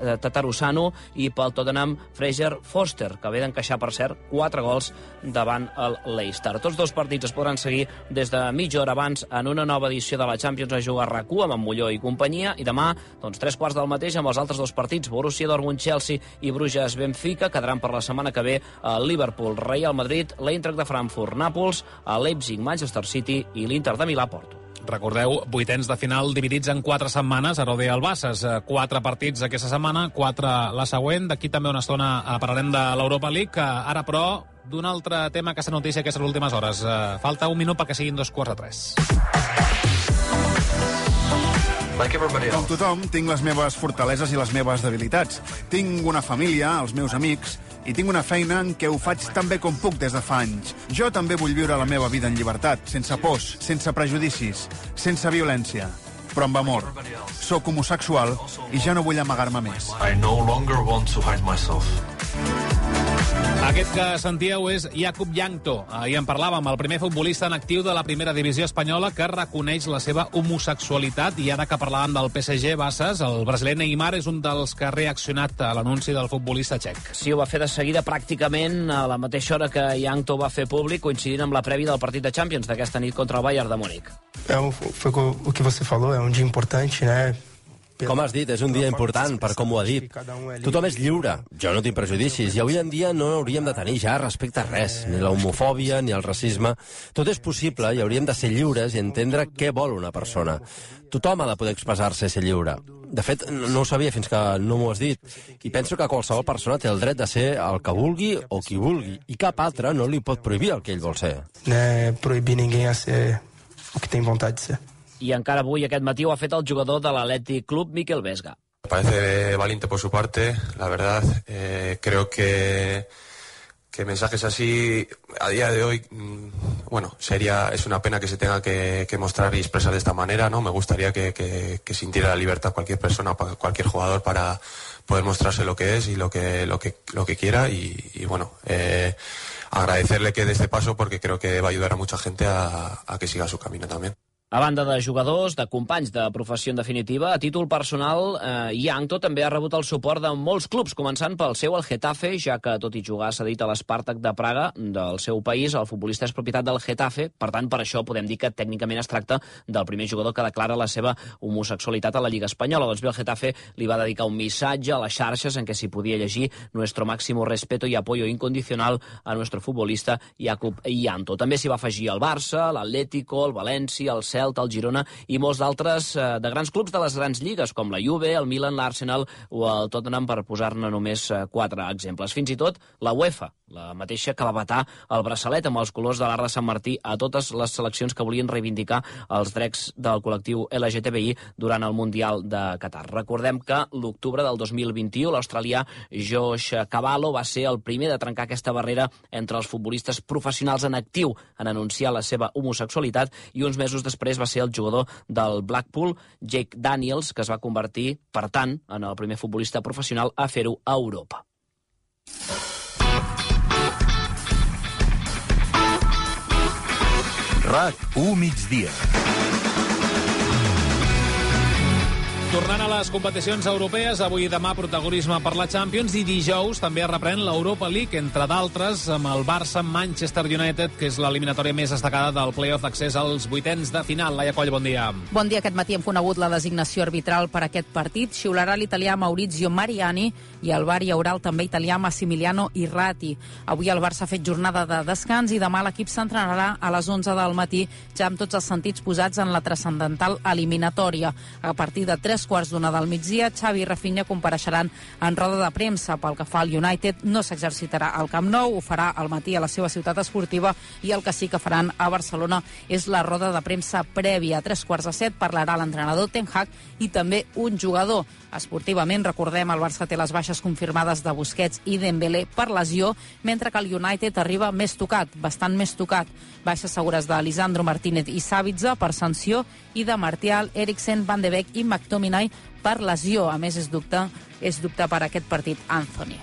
Wataru i pel Tottenham Fraser Foster, que ve d'encaixar, per cert, quatre gols davant el Leicester. Tots dos partits es podran seguir des de mitja hora abans en una nova edició de la Champions a jugar a RAC u amb en Molló i companyia, i demà, doncs, tres quarts del mateix amb els altres dos partits, Borussia Dortmund-Chelsea i Bruges-Benfica, quedaran per la setmana que ve a Liverpool-Real Madrid, l'Eintracht de Frankfurt-Nàpols, a Leipzig-Manchester City i l'Inter de Milà-Porto. Recordeu, vuitens de final dividits en quatre setmanes a Rodea Albaces. Quatre partits aquesta setmana, quatre la següent. D'aquí també una estona parlarem de l'Europa League. Ara, però, d'un altre tema que s'ha notícia aquestes últimes hores. Falta un minut perquè siguin dos quarts de tres. Com tothom, tinc les meves fortaleses i les meves debilitats. Tinc una família, els meus amics, i tinc una feina en què ho faig tan bé com puc des de fa anys. Jo també vull viure la meva vida en llibertat, sense pors, sense prejudicis, sense violència, però amb amor. Soc homosexual i ja no vull amagar-me més. I no longer want to hide myself. Aquest que sentíeu és Jakub Jankto. Ahir en parlàvem, el primer futbolista en actiu de la primera divisió espanyola que reconeix la seva homosexualitat. I ara que parlàvem del P S G, Bassas, el brasiler Neymar és un dels que ha reaccionat a l'anunci del futbolista txec. Sí, ho va fer de seguida pràcticament a la mateixa hora que Jankto va fer públic, coincidint amb la prèvia del partit de Champions d'aquesta nit contra el Bayern de Múnich. É, foi o que você falou, é um dia importante, né? Com has dit, és un dia important per com ho ha dit. Tothom és lliure, jo no tinc prejudicis, i avui en dia no hauríem de tenir ja respecte a res, ni la homofòbia, ni el racisme. Tot és possible i hauríem de ser lliures i entendre què vol una persona. Tothom ha de poder expressar-se i ser lliure. De fet, no ho sabia fins que no m'ho has dit, i penso que qualsevol persona té el dret de ser el que vulgui o qui vulgui, i cap altre no li pot prohibir el que ell vol ser. No é proibir ninguém a ser o que tem vontade de ser. I encara avui, aquest matí, ho ha fet el jugador de l'Athletic Club, Mikel Vesga. Me parece valiente por su parte, la verdad. Eh, creo que, que mensajes así, a día de hoy, bueno, sería, es una pena que se tenga que, que mostrar y expresar de esta manera, ¿no? Me gustaría que, que, que sintiera la libertad cualquier persona, cualquier jugador para poder mostrarse lo que es y lo que, lo que, lo que quiera y, y bueno, eh, agradecerle que dé este paso porque creo que va a ayudar a mucha gente a, a que siga su camino también. A banda de jugadors, de companys de professió en definitiva, a títol personal, eh, Jankto també ha rebut el suport de molts clubs, començant pel seu, el Getafe, ja que tot i jugar cedit a l'Spartak de Praga del seu país, el futbolista és propietat del Getafe, per tant, per això podem dir que tècnicament es tracta del primer jugador que declara la seva homosexualitat a la Lliga Espanyola. Doncs bé, el Getafe li va dedicar un missatge a les xarxes en què s'hi podia llegir «Nuestro máximo respeto y apoyo incondicional a nuestro futbolista Jakub Jankto». També s'hi va afegir el Barça, l'Atlético, el València, el Celta, el Girona i molts d'altres eh, de grans clubs de les grans lligues, com la Juve, el Milan, l'Arsenal o el Tottenham, per posar-ne només eh, quatre exemples. Fins i tot la UEFA, la mateixa que va vetar el braçalet amb els colors de l'Arc de Sant Martí a totes les seleccions que volien reivindicar els drets del col·lectiu L G T B I durant el Mundial de Qatar. Recordem que l'octubre del dos mil vint-i-u l'australià Josh Cavallo va ser el primer de trencar aquesta barrera entre els futbolistes professionals en actiu en anunciar la seva homosexualitat, i uns mesos després va ser el jugador del Blackpool, Jake Daniels, que es va convertir, per tant, en el primer futbolista professional a fer-ho a Europa. RAC u migdia. Tornant a les competicions europees, avui i demà protagonisme per la Champions, i dijous també es reprèn l'Europa League, entre d'altres amb el Barça-Manchester United, que és l'eliminatòria més destacada del play-off d'accés als vuitens de final. Laia Coll, bon dia. Bon dia. Aquest matí hem conegut la designació arbitral per aquest partit. Xiularà l'italià Maurizio Mariani i al V A R hi haurà el també italià Massimiliano Irrati. Avui el Barça ha fet jornada de descans i demà l'equip s'entrenarà a les onze del matí, ja amb tots els sentits posats en la transcendental eliminatòria. A partir de tres quarts d'una del migdia, Xavi i Rafinha compareixeran en roda de premsa. Pel que fa al United, no s'exercitarà al Camp Nou, ho farà al matí a la seva ciutat esportiva, i el que sí que faran a Barcelona és la roda de premsa prèvia. A tres quarts de set parlarà l'entrenador Ten Hag i també un jugador. Esportivament, recordem, el Barça té les baixes confirmades de Busquets i Dembélé per lesió, mentre que el United arriba més tocat, bastant més tocat. Baixes segures de Lisandro Martínez i Sabitzer per sanció i de Martial, Eriksen, Van de Beek i McTominay per lesió. A més, és dubte, és dubte per aquest partit Anthony.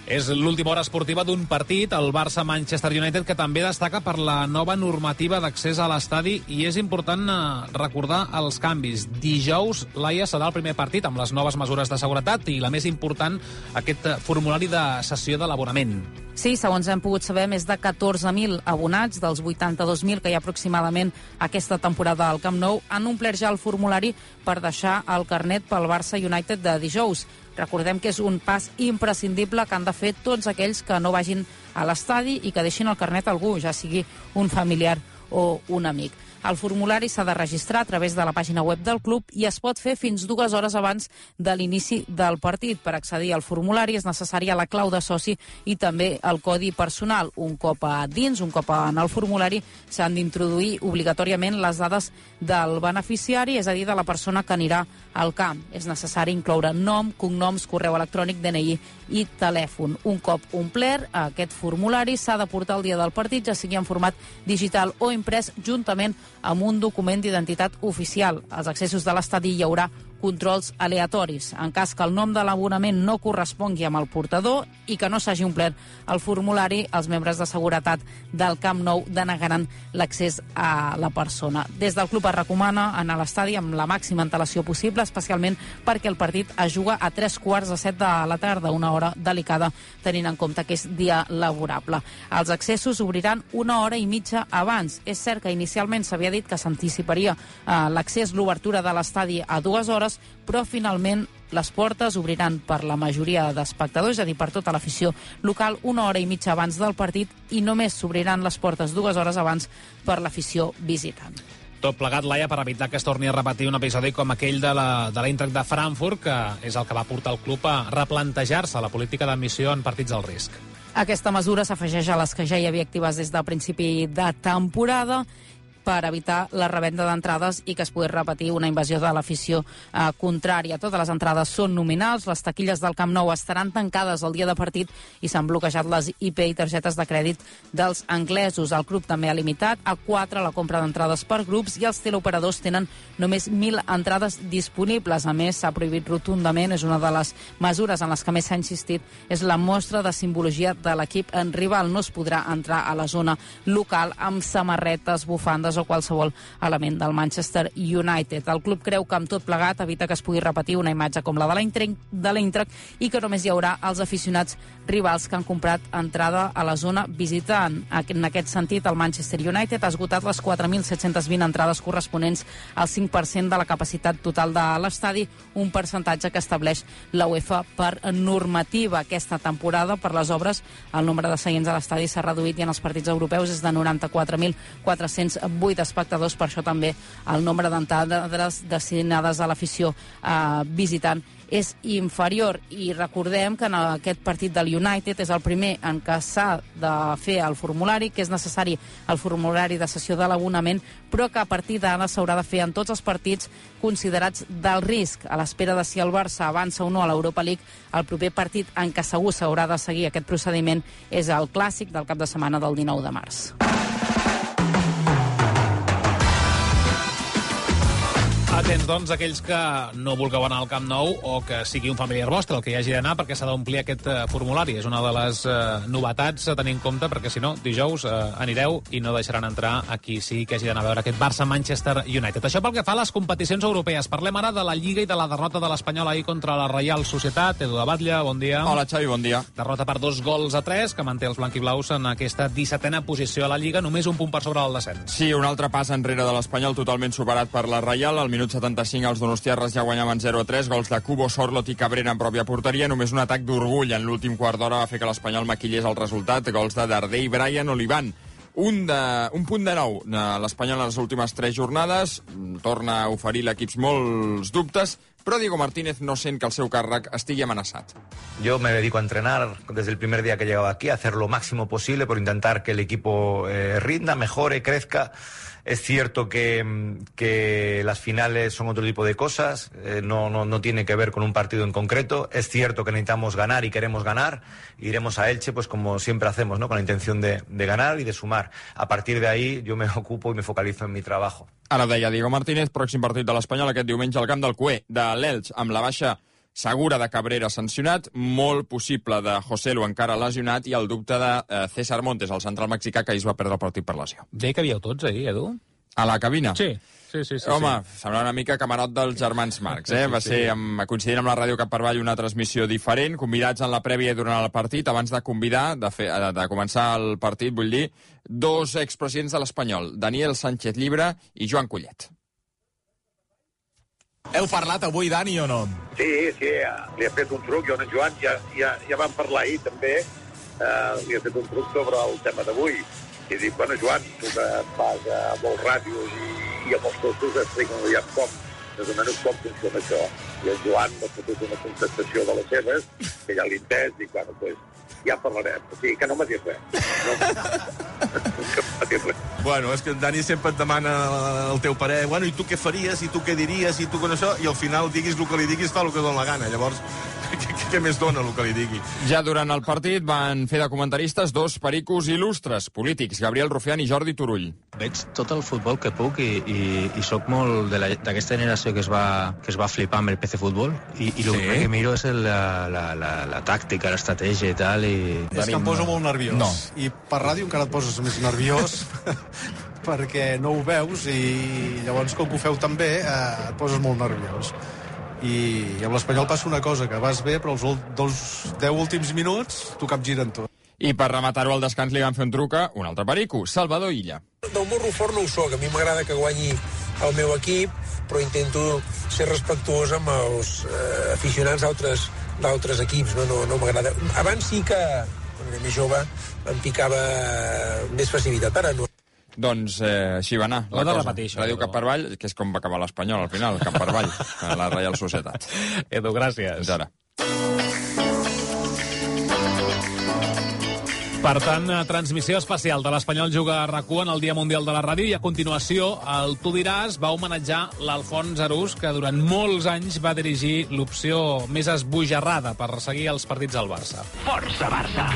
És l'última hora esportiva d'un partit, el Barça-Manchester United, que també destaca per la nova normativa d'accés a l'estadi, i és important recordar els canvis. Dijous, Laia, serà el primer partit amb les noves mesures de seguretat i la més important, aquest formulari de cessió de l'abonament. Sí, segons hem pogut saber, més de catorze mil abonats dels vuitanta-dos mil que hi ha aproximadament aquesta temporada al Camp Nou han omplert ja el formulari per deixar el carnet pel Barça United de dijous. Recordem que és un pas imprescindible que han de fer tots aquells que no vagin a l'estadi i que deixin el carnet a algú, ja sigui un familiar o un amic. El formulari s'ha de registrar a través de la pàgina web del club i es pot fer fins dues hores abans de l'inici del partit. Per accedir al formulari és necessària la clau de soci i també el codi personal. Un cop a dins, un cop en el formulari, s'han d'introduir obligatòriament les dades del beneficiari, és a dir, de la persona que anirà al camp. És necessari incloure nom, cognoms, correu electrònic, D N I i telèfon. Un cop omplert, aquest formulari s'ha de portar el dia del partit, ja sigui en format digital o imprès, juntament amb un document d'identitat oficial. Als accessos de l'estadi hi haurà controls aleatoris. En cas que el nom de l'abonament no correspongui amb el portador i que no s'hagi omplert el formulari, els membres de seguretat del Camp Nou denegaran l'accés a la persona. Des del club es recomana anar a l'estadi amb la màxima antelació possible, especialment perquè el partit es juga a tres quarts de set de la tarda, una hora delicada, tenint en compte que és dia laborable. Els accessos obriran una hora i mitja abans. És cert que inicialment s'havia dit que s'anticiparia eh, l'accés, l'obertura de l'estadi a dues hores, però finalment les portes obriran per la majoria d'espectadors, és a dir, per tota l'afició local, una hora i mitja abans del partit, i només s'obriran les portes dues hores abans per l'afició visitant. Tot plegat, Laia, per evitar que es torni a repetir un episodi com aquell de la, de l'Eintracht de Frankfurt, que és el que va portar el club a replantejar-se la política d'admissió en partits al risc. Aquesta mesura s'afegeix a les que ja hi havia actives des del principi de temporada, per evitar la revenda d'entrades i que es pugui repetir una invasió de l'afició eh, contrària. Totes les entrades són nominals, les taquilles del Camp Nou estaran tancades el dia de partit i s'han bloquejat les I P i targetes de crèdit dels anglesos. El club també ha limitat a quatre la compra d'entrades per grups i els teleoperadors tenen només mil entrades disponibles. A més, s'ha prohibit rotundament, és una de les mesures en les que més s'ha insistit, és la mostra de simbologia de l'equip en rival. No es podrà entrar a la zona local amb samarretes, bufandes o qualsevol element del Manchester United. El club creu que amb tot plegat evita que es pugui repetir una imatge com la de l'Eintracht i que només hi haurà els aficionats rivals que han comprat entrada a la zona visitant. En aquest sentit, el Manchester United ha esgotat les quatre mil set-cents vint entrades corresponents al cinc per cent de la capacitat total de l'estadi, un percentatge que estableix la UEFA per normativa. Aquesta temporada, per les obres, el nombre de seients a l'estadi s'ha reduït i en els partits europeus és de noranta-quatre mil quatre-cents vuit espectadors, per això també el nombre d'entrades destinades a l'afició eh, visitant és inferior. I recordem que en aquest partit del United és el primer en què s'ha de fer el formulari, que és necessari el formulari de cessió de l'abonament, però que a partir d'ara s'haurà de fer en tots els partits considerats del risc, a l'espera de si el Barça avança o no a l'Europa League. El proper partit en què segur s'haurà de seguir aquest procediment és el clàssic del cap de setmana del dinou de març. Atents, doncs, aquells que no vulgueu anar al Camp Nou o que sigui un familiar vostre el que hi hagi d'anar, perquè s'ha d'omplir aquest uh, formulari. És una de les uh, novetats a tenir en compte, perquè si no, dijous uh, anireu i no deixaran entrar a qui sigui que hagi d'anar a veure aquest Barça-Manchester United. Això pel que fa a les competicions europees. Parlem ara de la Lliga i de la derrota de l'Espanyol ahir contra la Reial Societat. Edu de Batlle, bon dia. Hola, Xavi, bon dia. Derrota per dos gols a tres, que manté els blanquiblaus en aquesta dissetena posició a la Lliga, només un punt per sobre del descens. Sí, un altre pas enrere de l'Espanyol, totalment superat per la Reial. Al minut setanta-cinc els donostiarres ja guanyaven zero a tres, gols de Cubo, Sorlot i Cabrera en pròpia porteria. Només un atac d'orgull en l'últim quart d'hora va fer que l'Espanyol maquillés el resultat, gols de Darder, Brian, Olivan. Un, de, un punt de nou. L'Espanyol en les últimes tres jornades torna a oferir l'equip molts dubtes, però Diego Martínez no sent que el seu càrrec estigui amenaçat. Yo me dedico a entrenar desde el primer día que llegaba aquí, a hacer lo máximo posible por intentar que el equipo eh, rinda, mejore, crezca. Es cierto que, que las finales son otro tipo de cosas, eh, no, no, no tiene que ver con un partido en concreto. Es cierto que necesitamos ganar y queremos ganar. Iremos a Elche, pues como siempre hacemos, ¿no? Con la intención de, de ganar y de sumar. A partir de ahí yo me ocupo y me focalizo en mi trabajo. Ara deia Diego Martínez, pròxim partit de l'Espanyol aquest diumenge al camp del Cué, de l'Elx, amb la baixa Segura de Cabrera sancionat, molt possible de Joselu encara lesionat i el dubte de eh, César Montes, el central mexicà, que ahir es va perdre el partit per lesió. Bé que havíeu tots ahir, Edu? A la cabina? Sí. Sí, sí, sí, Home, sí. sembla una mica camarot dels germans Marx, eh? Va ser, amb, coincidint amb la Ràdio Cap per Avall, una transmissió diferent, convidats en la prèvia i durant el partit, abans de convidar, de, fer, de, de començar el partit, vull dir, dos expresidents de l'Espanyol, Daniel Sánchez Llibre i Joan Collet. Heu parlat avui, Dani, o no? Sí, sí, li he fet un truc, jo i en Joan ja, ja, ja vam parlar ahir, també, eh, li he fet un truc sobre el tema d'avui. I dic, bueno, Joan, tu que fas a molts ràdios i, i a molts costos, explica'm ja com, més o menys com funciona això. I el Joan m'ha fotut una contestació de les seves, que ja l'he entès, dic, bueno, pues, ja parlarem. O sigui, que no m'ha dit res. No, que no m'ha dit res. Bueno, és que el Dani sempre et demana el teu parer. Bueno, i tu què faries, i tu què diries, i tu con això, i al final diguis el que li diguis, fa el que dona la gana. Llavors, què, què més dona el que li digui? Ja durant el partit van fer de comentaristes dos pericos il·lustres, polítics, Gabriel Rufián i Jordi Turull. Veig tot el futbol que puc i, i, i sóc molt d'aquesta generació que es, va, que es va flipar amb el P C Futbol i, i el sí. que miro és el, la, la, la, la tàctica, l'estratègia i tal. I... És que em poso molt nerviós. No. I per ràdio encara et poses més nerviós perquè no ho veus i llavors com que ho feu tan bé eh, et poses molt nerviós. I, i amb l'Espanyol passa una cosa, que vas bé, però els dos, deu últims minuts t'ho capgiren tot. I per rematar-ho al descans li van fer un truca un altre perico, Salvador Illa. Del morro fort no ho soc, a mi m'agrada que guanyi el meu equip, però intento ser respectuós amb els eh, aficionats d'altres equips, no, no, no m'agrada. Abans sí que, quan era més jove, em picava més facilitat, ara no. Doncs eh, així va anar la cosa. Repetir, això, Ràdio Cap per Avall, que és com va acabar l'Espanyol al final, Cap per Avall, a la Reial Societat. Edu, gràcies. Fins ara. Per tant, transmissió especial de l'Espanyol Juga a RAC u en el Dia Mundial de la Ràdio i a continuació el Tu diràs va homenatjar l'Alfons Arús, que durant molts anys va dirigir l'opció més esbojarrada per seguir els partits del Barça. Força Barça!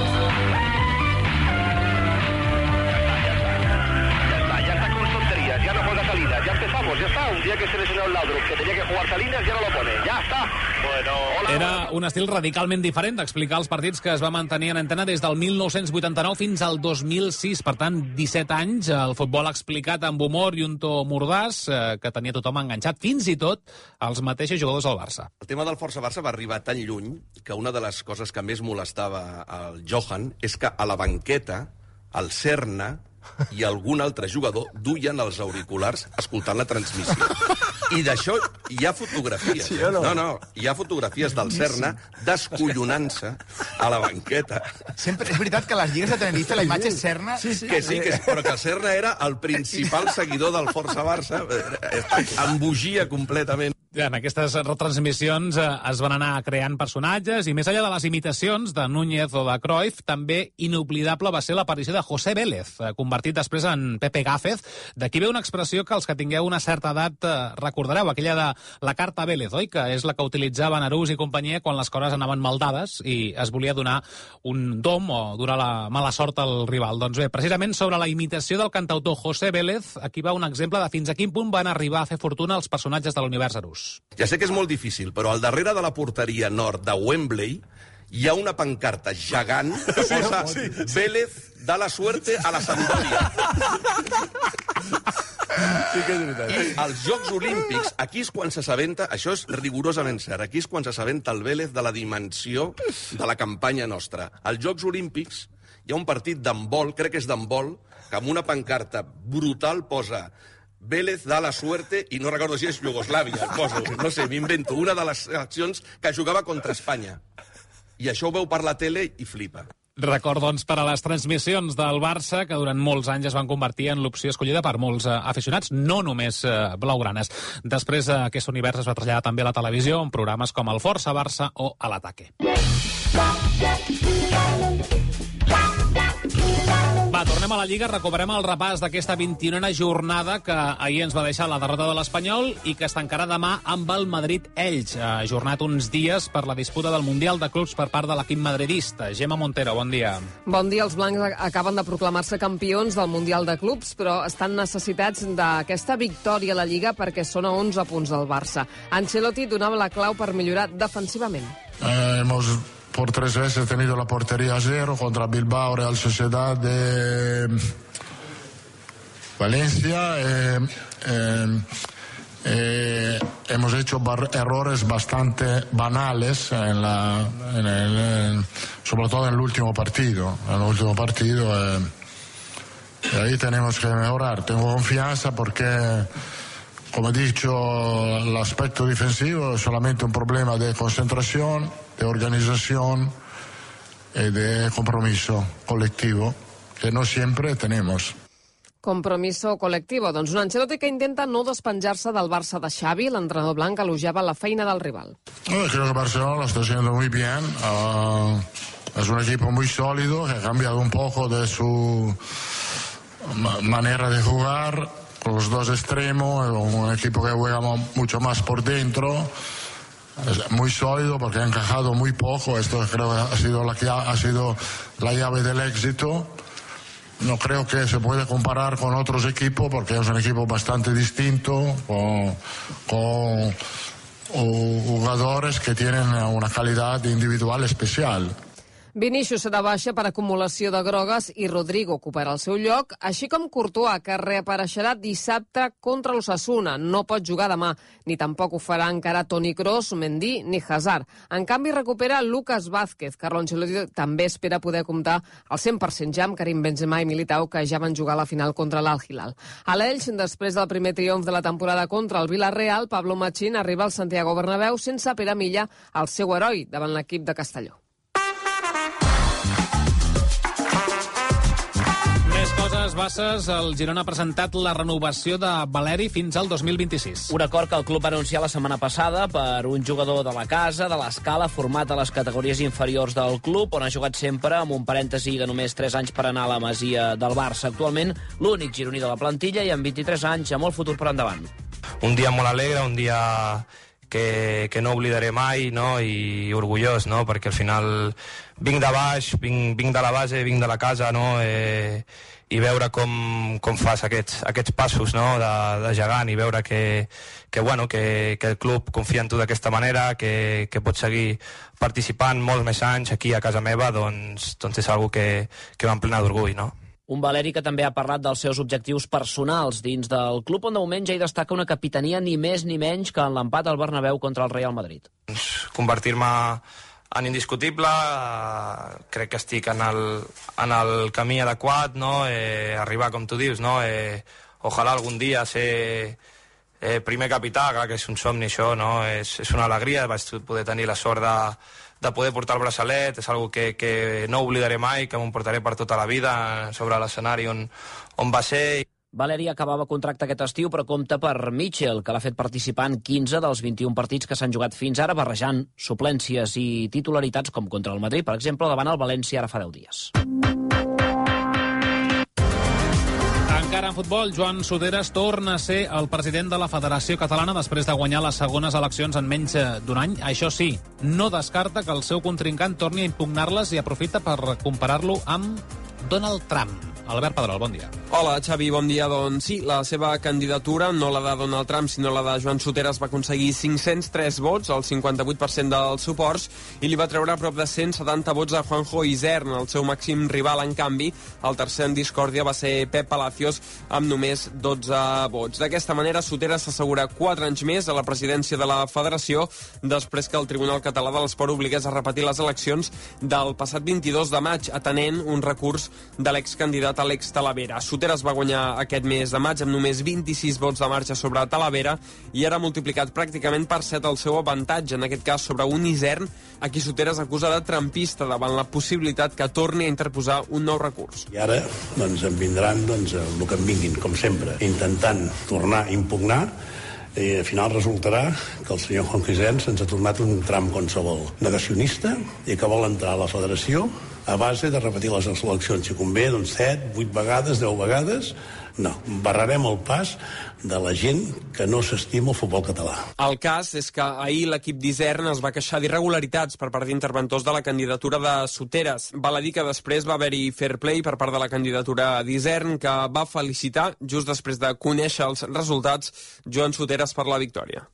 Ya no juega Salinas, ya empezamos, ya está. Un día que se lesionó el Laudrup, que tenía que jugar Salinas, ya no lo pone, ya está. Bueno, hola. Era un estil radicalment diferent d'explicar els partits que es va mantenir en antena des del mil nou-cents vuitanta-nou fins al dos mil sis. Per tant, disset anys, el futbol explicat amb humor i un to mordàs eh, que tenia tothom enganxat, fins i tot els mateixos jugadors del Barça. El tema del Força Barça va arribar tan lluny que una de les coses que més molestava al Johan és que a la banqueta, el Serna i algun altre jugador duien els auriculars escoltant la transmissió. I d'això hi ha fotografies. Sí, no? no, no, hi ha fotografies del Serna descollonant-se a la banqueta. Sempre, és veritat que a les lligues de Tenerife la imatge és Serna... Sí, sí, que sí, que, però que el Serna era el principal seguidor del Força Barça. Embogia completament. Ja, en aquestes retransmissions eh, es van anar creant personatges i més enllà de les imitacions de Núñez o de Cruyff, també inoblidable va ser l'aparició de José Vélez, eh, convertit després en Pepe Gáfez. D'aquí ve una expressió que els que tingueu una certa edat eh, recordareu, aquella de la carta Vélez, oi? Que és la que utilitzaven Arús i companyia quan les coses anaven mal dades i es volia donar un dom o donar la mala sort al rival. Doncs bé, precisament sobre la imitació del cantautor José Vélez, aquí va un exemple de fins a quin punt van arribar a fer fortuna els personatges de l'univers Arús. Ja sé que és molt difícil, però al darrere de la porteria nord de Wembley hi ha una pancarta gegant que posa sí, sí. Vélez da la suerte a la Sampdoria. Sí que és veritat. Als Jocs Olímpics, aquí és quan s'assabenta, això és rigorosament cert, aquí és quan s'assabenta el Vélez de la dimensió de la campanya nostra. Als Jocs Olímpics hi ha un partit d'handbol, crec que és d'handbol, que amb una pancarta brutal posa Vélez da la suerte, i no recordo si és Iugoslàvia, poso, no sé, m'invento, una de les seleccions que jugava contra Espanya. I això ho veu per la tele i flipa. Record, doncs, per a les transmissions del Barça, que durant molts anys es van convertir en l'opció escollida per molts eh, aficionats, no només eh, blaugranes. Després eh, aquest univers es va traslladar també a la televisió, en programes com el Força Barça o a l'Ataque. Va, tornem a la Lliga, recuperem el repàs d'aquesta vint-i-unena jornada que ahir ens va deixar la derrota de l'Espanyol i que es tancarà demà amb el Madrid-Elx, ajornat uns dies per la disputa del Mundial de Clubs per part de l'equip madridista. Gemma Montero, bon dia. Bon dia. Els blancs acaben de proclamar-se campions del Mundial de Clubs, però estan necessitats d'aquesta victòria a la Lliga perquè són a onze punts del Barça. Ancelotti donava la clau per millorar defensivament. Eh, hemos por tres veces tenido la portería a cero contra Bilbao, Real Sociedad de Valencia. Eh, eh, eh, hemos hecho errores bastante banales, en la, en el, en, sobre todo en el último partido. En el último partido eh, y ahí tenemos que mejorar. Tengo confianza porque, como he dicho, el aspecto defensivo es solamente un problema de concentración, de organización y de compromiso colectivo, que no siempre tenemos. Compromiso colectivo. Doncs un Ancelotti que intenta no despenjar-se del Barça de Xavi. L'entrenador blanc elogiava la feina del rival. Yo creo que Barcelona lo está haciendo muy bien. Uh, es un equipo muy sólido, que ha cambiado un poco de su manera de jugar, con los dos extremos, un equipo que juega mucho más por dentro. Es muy sólido porque ha encajado muy poco. Esto creo que ha sido la, ha sido la llave del éxito. No creo que se puede comparar con otros equipos porque es un equipo bastante distinto, con, con jugadores que tienen una calidad individual especial. Vinicius serà baixa per acumulació de grogues i Rodrigo ocuparà el seu lloc, així com Courtois, que reapareixerà dissabte contra l'Osasuna. No pot jugar demà, ni tampoc ho farà encara Toni Kroos, Mendy ni Hazard. En canvi, recupera Lucas Vázquez. Carlo Ancelotti també espera poder comptar al cent per cent ja amb Karim Benzema i Militao, que ja van jugar a la final contra l'Al-Hilal. A l'Elx, després del primer triomf de la temporada contra el Villarreal, Pablo Machín arriba al Santiago Bernabéu sense Pere Milla, el seu heroi, davant l'equip de Castelló. Més coses, Basses. El Girona ha presentat la renovació de Valeri fins al dos mil vint-i-sis. Un acord que el club va anunciar la setmana passada per un jugador de la casa, de l'Escala, format a les categories inferiors del club, on ha jugat sempre amb un parèntesi de només tres anys per anar a la Masia del Barça. Actualment, l'únic gironí de la plantilla i amb vint-i-tres anys, amb molt futur per endavant. Un dia molt alegre, un dia que, que no oblidaré mai, no? I orgullós, no? Perquè al final vinc de baix, vinc, vinc de la base, vinc de la casa, no? Eh, i veure com, com fas aquests, aquests passos, no? de, de gegant, i veure que, que, bueno, que, que el club confia en tu d'aquesta manera, que, que pots seguir participant molts més anys aquí a casa meva, doncs, doncs és una que, que m'emplena d'orgull, no? Un Valeri que també ha parlat dels seus objectius personals dins del club, on de moment ja hi destaca una capitania ni més ni menys que en l'empat al Bernabéu contra el Real Madrid. Convertir-me en indiscutible, eh, crec que estic en el, en el camí adequat, no? Eh, arribar, com tu dius, no? Eh, ojalà algun dia ser eh, primer capità, clar que és un somni això, no? És, és una alegria, vaig poder tenir la sort de, de poder portar el braçalet, és una que, que no oblidaré mai, que m'emportaré per tota la vida sobre l'escenari on, on va ser. Valeri acabava contracte aquest estiu, però compta per Mitchell, que l'ha fet participar en quinze dels vint-i-un partits que s'han jugat fins ara, barrejant suplències i titularitats, com contra el Madrid, per exemple, davant el València ara fa deu dies. Encara en futbol, Joan Soteras torna a ser el president de la Federació Catalana després de guanyar les segones eleccions en menys d'un any. Això sí, no descarta que el seu contrincant torni a impugnar-les i aprofita per comparar-lo amb Donald Trump. Albert Pedrol, bon dia. Hola, Xavi, bon dia. Doncs sí, la seva candidatura, no la de Donald Trump, sinó la de Joan Soteras, va aconseguir cinc-cents tres vots, el cinquanta-vuit per cent dels suports, i li va treure a prop de cent setanta vots a Juanjo Isern, el seu màxim rival. En canvi, el tercer en discòrdia va ser Pep Palacios, amb només dotze vots. D'aquesta manera, Soteras s'assegura quatre anys més a la presidència de la federació, després que el Tribunal Català de l'Esport obligués a repetir les eleccions del passat vint-i-dos de maig, atenent un recurs de l'excandidat Alex Talavera. Soteras va guanyar aquest mes de maig amb només vint-i-sis vots de marxa sobre Talavera i ara ha multiplicat pràcticament per set el seu avantatge, en aquest cas sobre un Isern, a qui Soteras acusa de trampista davant la possibilitat que torni a interposar un nou recurs. I ara doncs, em vindran doncs, el que em vinguin, com sempre, intentant tornar a impugnar. I al final resultarà que el senyor Juanjo Isern se'ns ha tornat un tram qualsevol negacionista i que vol entrar a la federació a base de repetir les seleccions. Si convé, doncs set, vuit vegades, deu vegades. No, barrarem el pas de la gent que no s'estima el futbol català. El cas és que ahir l'equip d'Isern es va queixar d'irregularitats per part d'interventors de la candidatura de Soteres. Val a dir que després va haver-hi fair play per part de la candidatura d'Isern, que va felicitar, just després de conèixer els resultats, Joan Soteres per la victòria.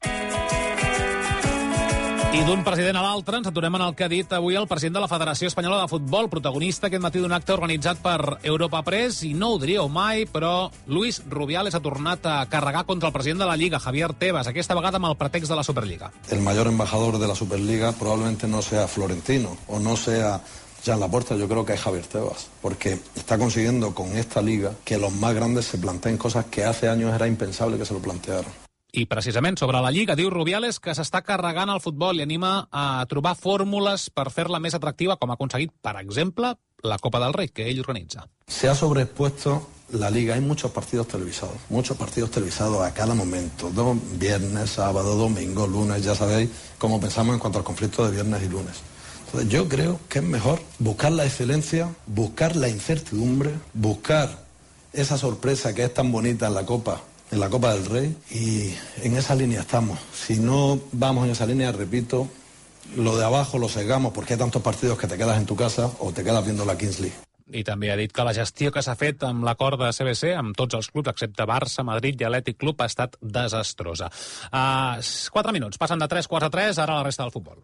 I d'un president a l'altre ens aturem en el que ha dit avui el president de la Federació Espanyola de Futbol, protagonista aquest matí d'un acte organitzat per Europa Press, i no ho diríeu mai, però Luis Rubiales ha tornat a carregar contra el president de la Lliga, Javier Tebas, aquesta vegada amb el pretext de la Superliga. El mayor embajador de la Superliga probablemente no sea Florentino o no sea Jan Laporta, yo creo que es Javier Tebas, porque está consiguiendo con esta liga que los más grandes se planteen cosas que hace años era impensable que se lo plantearan. I precisament sobre la Lliga diu Rubiales que s'està carregant el futbol i anima a trobar fórmules per fer-la més atractiva, com ha aconseguit, per exemple, la Copa del Rey, que ell organitza. Se ha sobreexpuesto la Liga, hay muchos partidos televisados, muchos partidos televisados a cada momento, dos, viernes, sábado, domingo, lunes, ya sabéis cómo pensamos en cuanto al conflicto de viernes y lunes. Entonces yo creo que es mejor buscar la excelencia, buscar la incertidumbre, buscar esa sorpresa que es tan bonita en la Copa, en la Copa del Rey, y en esa línea estamos. Si no vamos en esa línea, repito, lo de abajo lo segamos porque hay tantos partidos que te quedas en tu casa o te quedas viendo la Kings League. I també ha dit que la gestió que s'ha fet amb l'acord de C B C, amb tots els clubs, excepte Barça, Madrid i Atlètic Club, ha estat desastrosa. Uh, quatre minuts, passen de tres quarts a tres, ara la resta del futbol.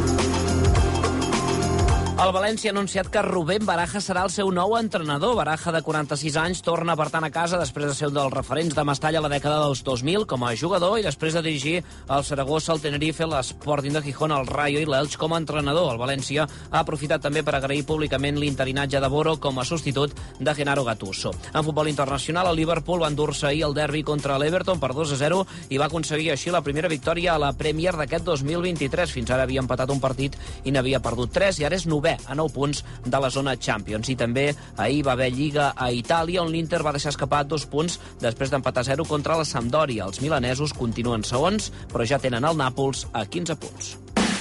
El València ha anunciat que Rubén Baraja serà el seu nou entrenador. Baraja, de quaranta-sis anys, torna per tant a casa després de ser un dels referents de Mestalla a la dècada dels dos mil com a jugador i després de dirigir el Saragossa, el Tenerife, l'Sporting de Gijón, el Rayo i l'Elx com a entrenador. El València ha aprofitat també per agrair públicament l'interinatge de Boro com a substitut de Genaro Gattuso. En futbol internacional, el Liverpool va endur-se ahir el derbi contra l'Everton per dos a zero i va aconseguir així la primera victòria a la Premier d'aquest dos mil vint-i-tres. Fins ara havia empatat un partit i n'havia perdut tres i ara és novè a nou punts de la zona Champions. I també ahir va haver Lliga a Itàlia, on l'Inter va deixar escapar dos punts després d'empatar zero contra la Sampdoria. Els milanesos continuen segons, però ja tenen el Nàpols a quinze punts.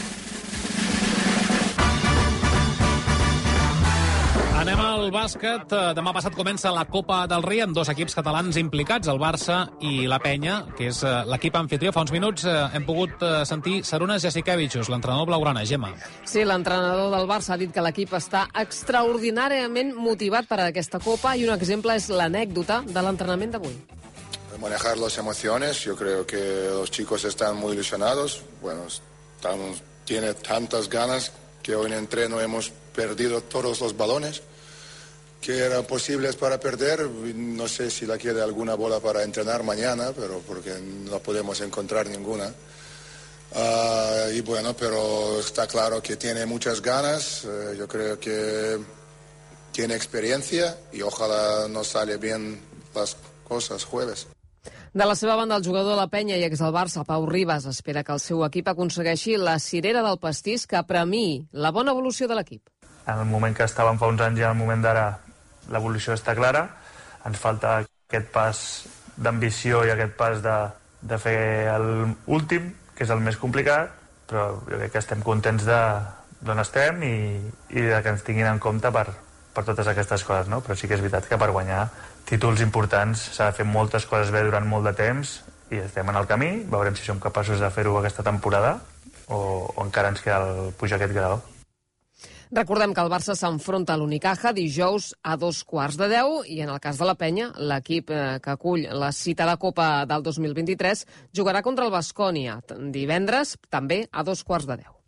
Anem al bàsquet. Demà passat comença la Copa del Rei amb dos equips catalans implicats, el Barça i la Penya, que és l'equip anfitrió. Fa uns minuts hem pogut sentir Sarunas Jasikevičius, l'entrenador blaugrana. Gemma. Sí, l'entrenador del Barça ha dit que l'equip està extraordinàriament motivat per a aquesta Copa i un exemple és l'anècdota de l'entrenament d'avui. Manejar las emociones, yo creo que los chicos están muy ilusionados. Bueno, estamos, tiene tantas ganas que hoy en entreno hemos perdido todos los balones que eran posibles para perder. No sé si la queda alguna bola para entrenar mañana, pero porque no podemos encontrar ninguna. Uh, y bueno, pero está claro que tiene muchas ganas. Uh, yo creo que tiene experiencia y ojalá nos sale bien las cosas jueves. De la seva banda, el jugador de la Penya i ex del Barça, Pau Ribas, espera que el seu equip aconsegueixi la cirera del pastís que premiï la bona evolució de l'equip. En el moment que estàvem fa uns anys i en el moment d'ara l'evolució està clara. Ens falta aquest pas d'ambició i aquest pas de, de fer l'últim, que és el més complicat, però jo crec que estem contents d'on estem i, i de que ens tinguin en compte per, per totes aquestes coses, no? Però sí que és veritat que per guanyar títols importants s'ha de fer moltes coses bé durant molt de temps i estem en el camí. Veurem si som capaços de fer-ho aquesta temporada o, o encara ens queda el pujar aquest grau. Recordem que el Barça s'enfronta a l'Unicaja dijous a dos quarts de deu i en el cas de la Penya, l'equip que acull la cita de Copa del dos mil vint-i-tres jugarà contra el Baskonia divendres també a dos quarts de deu.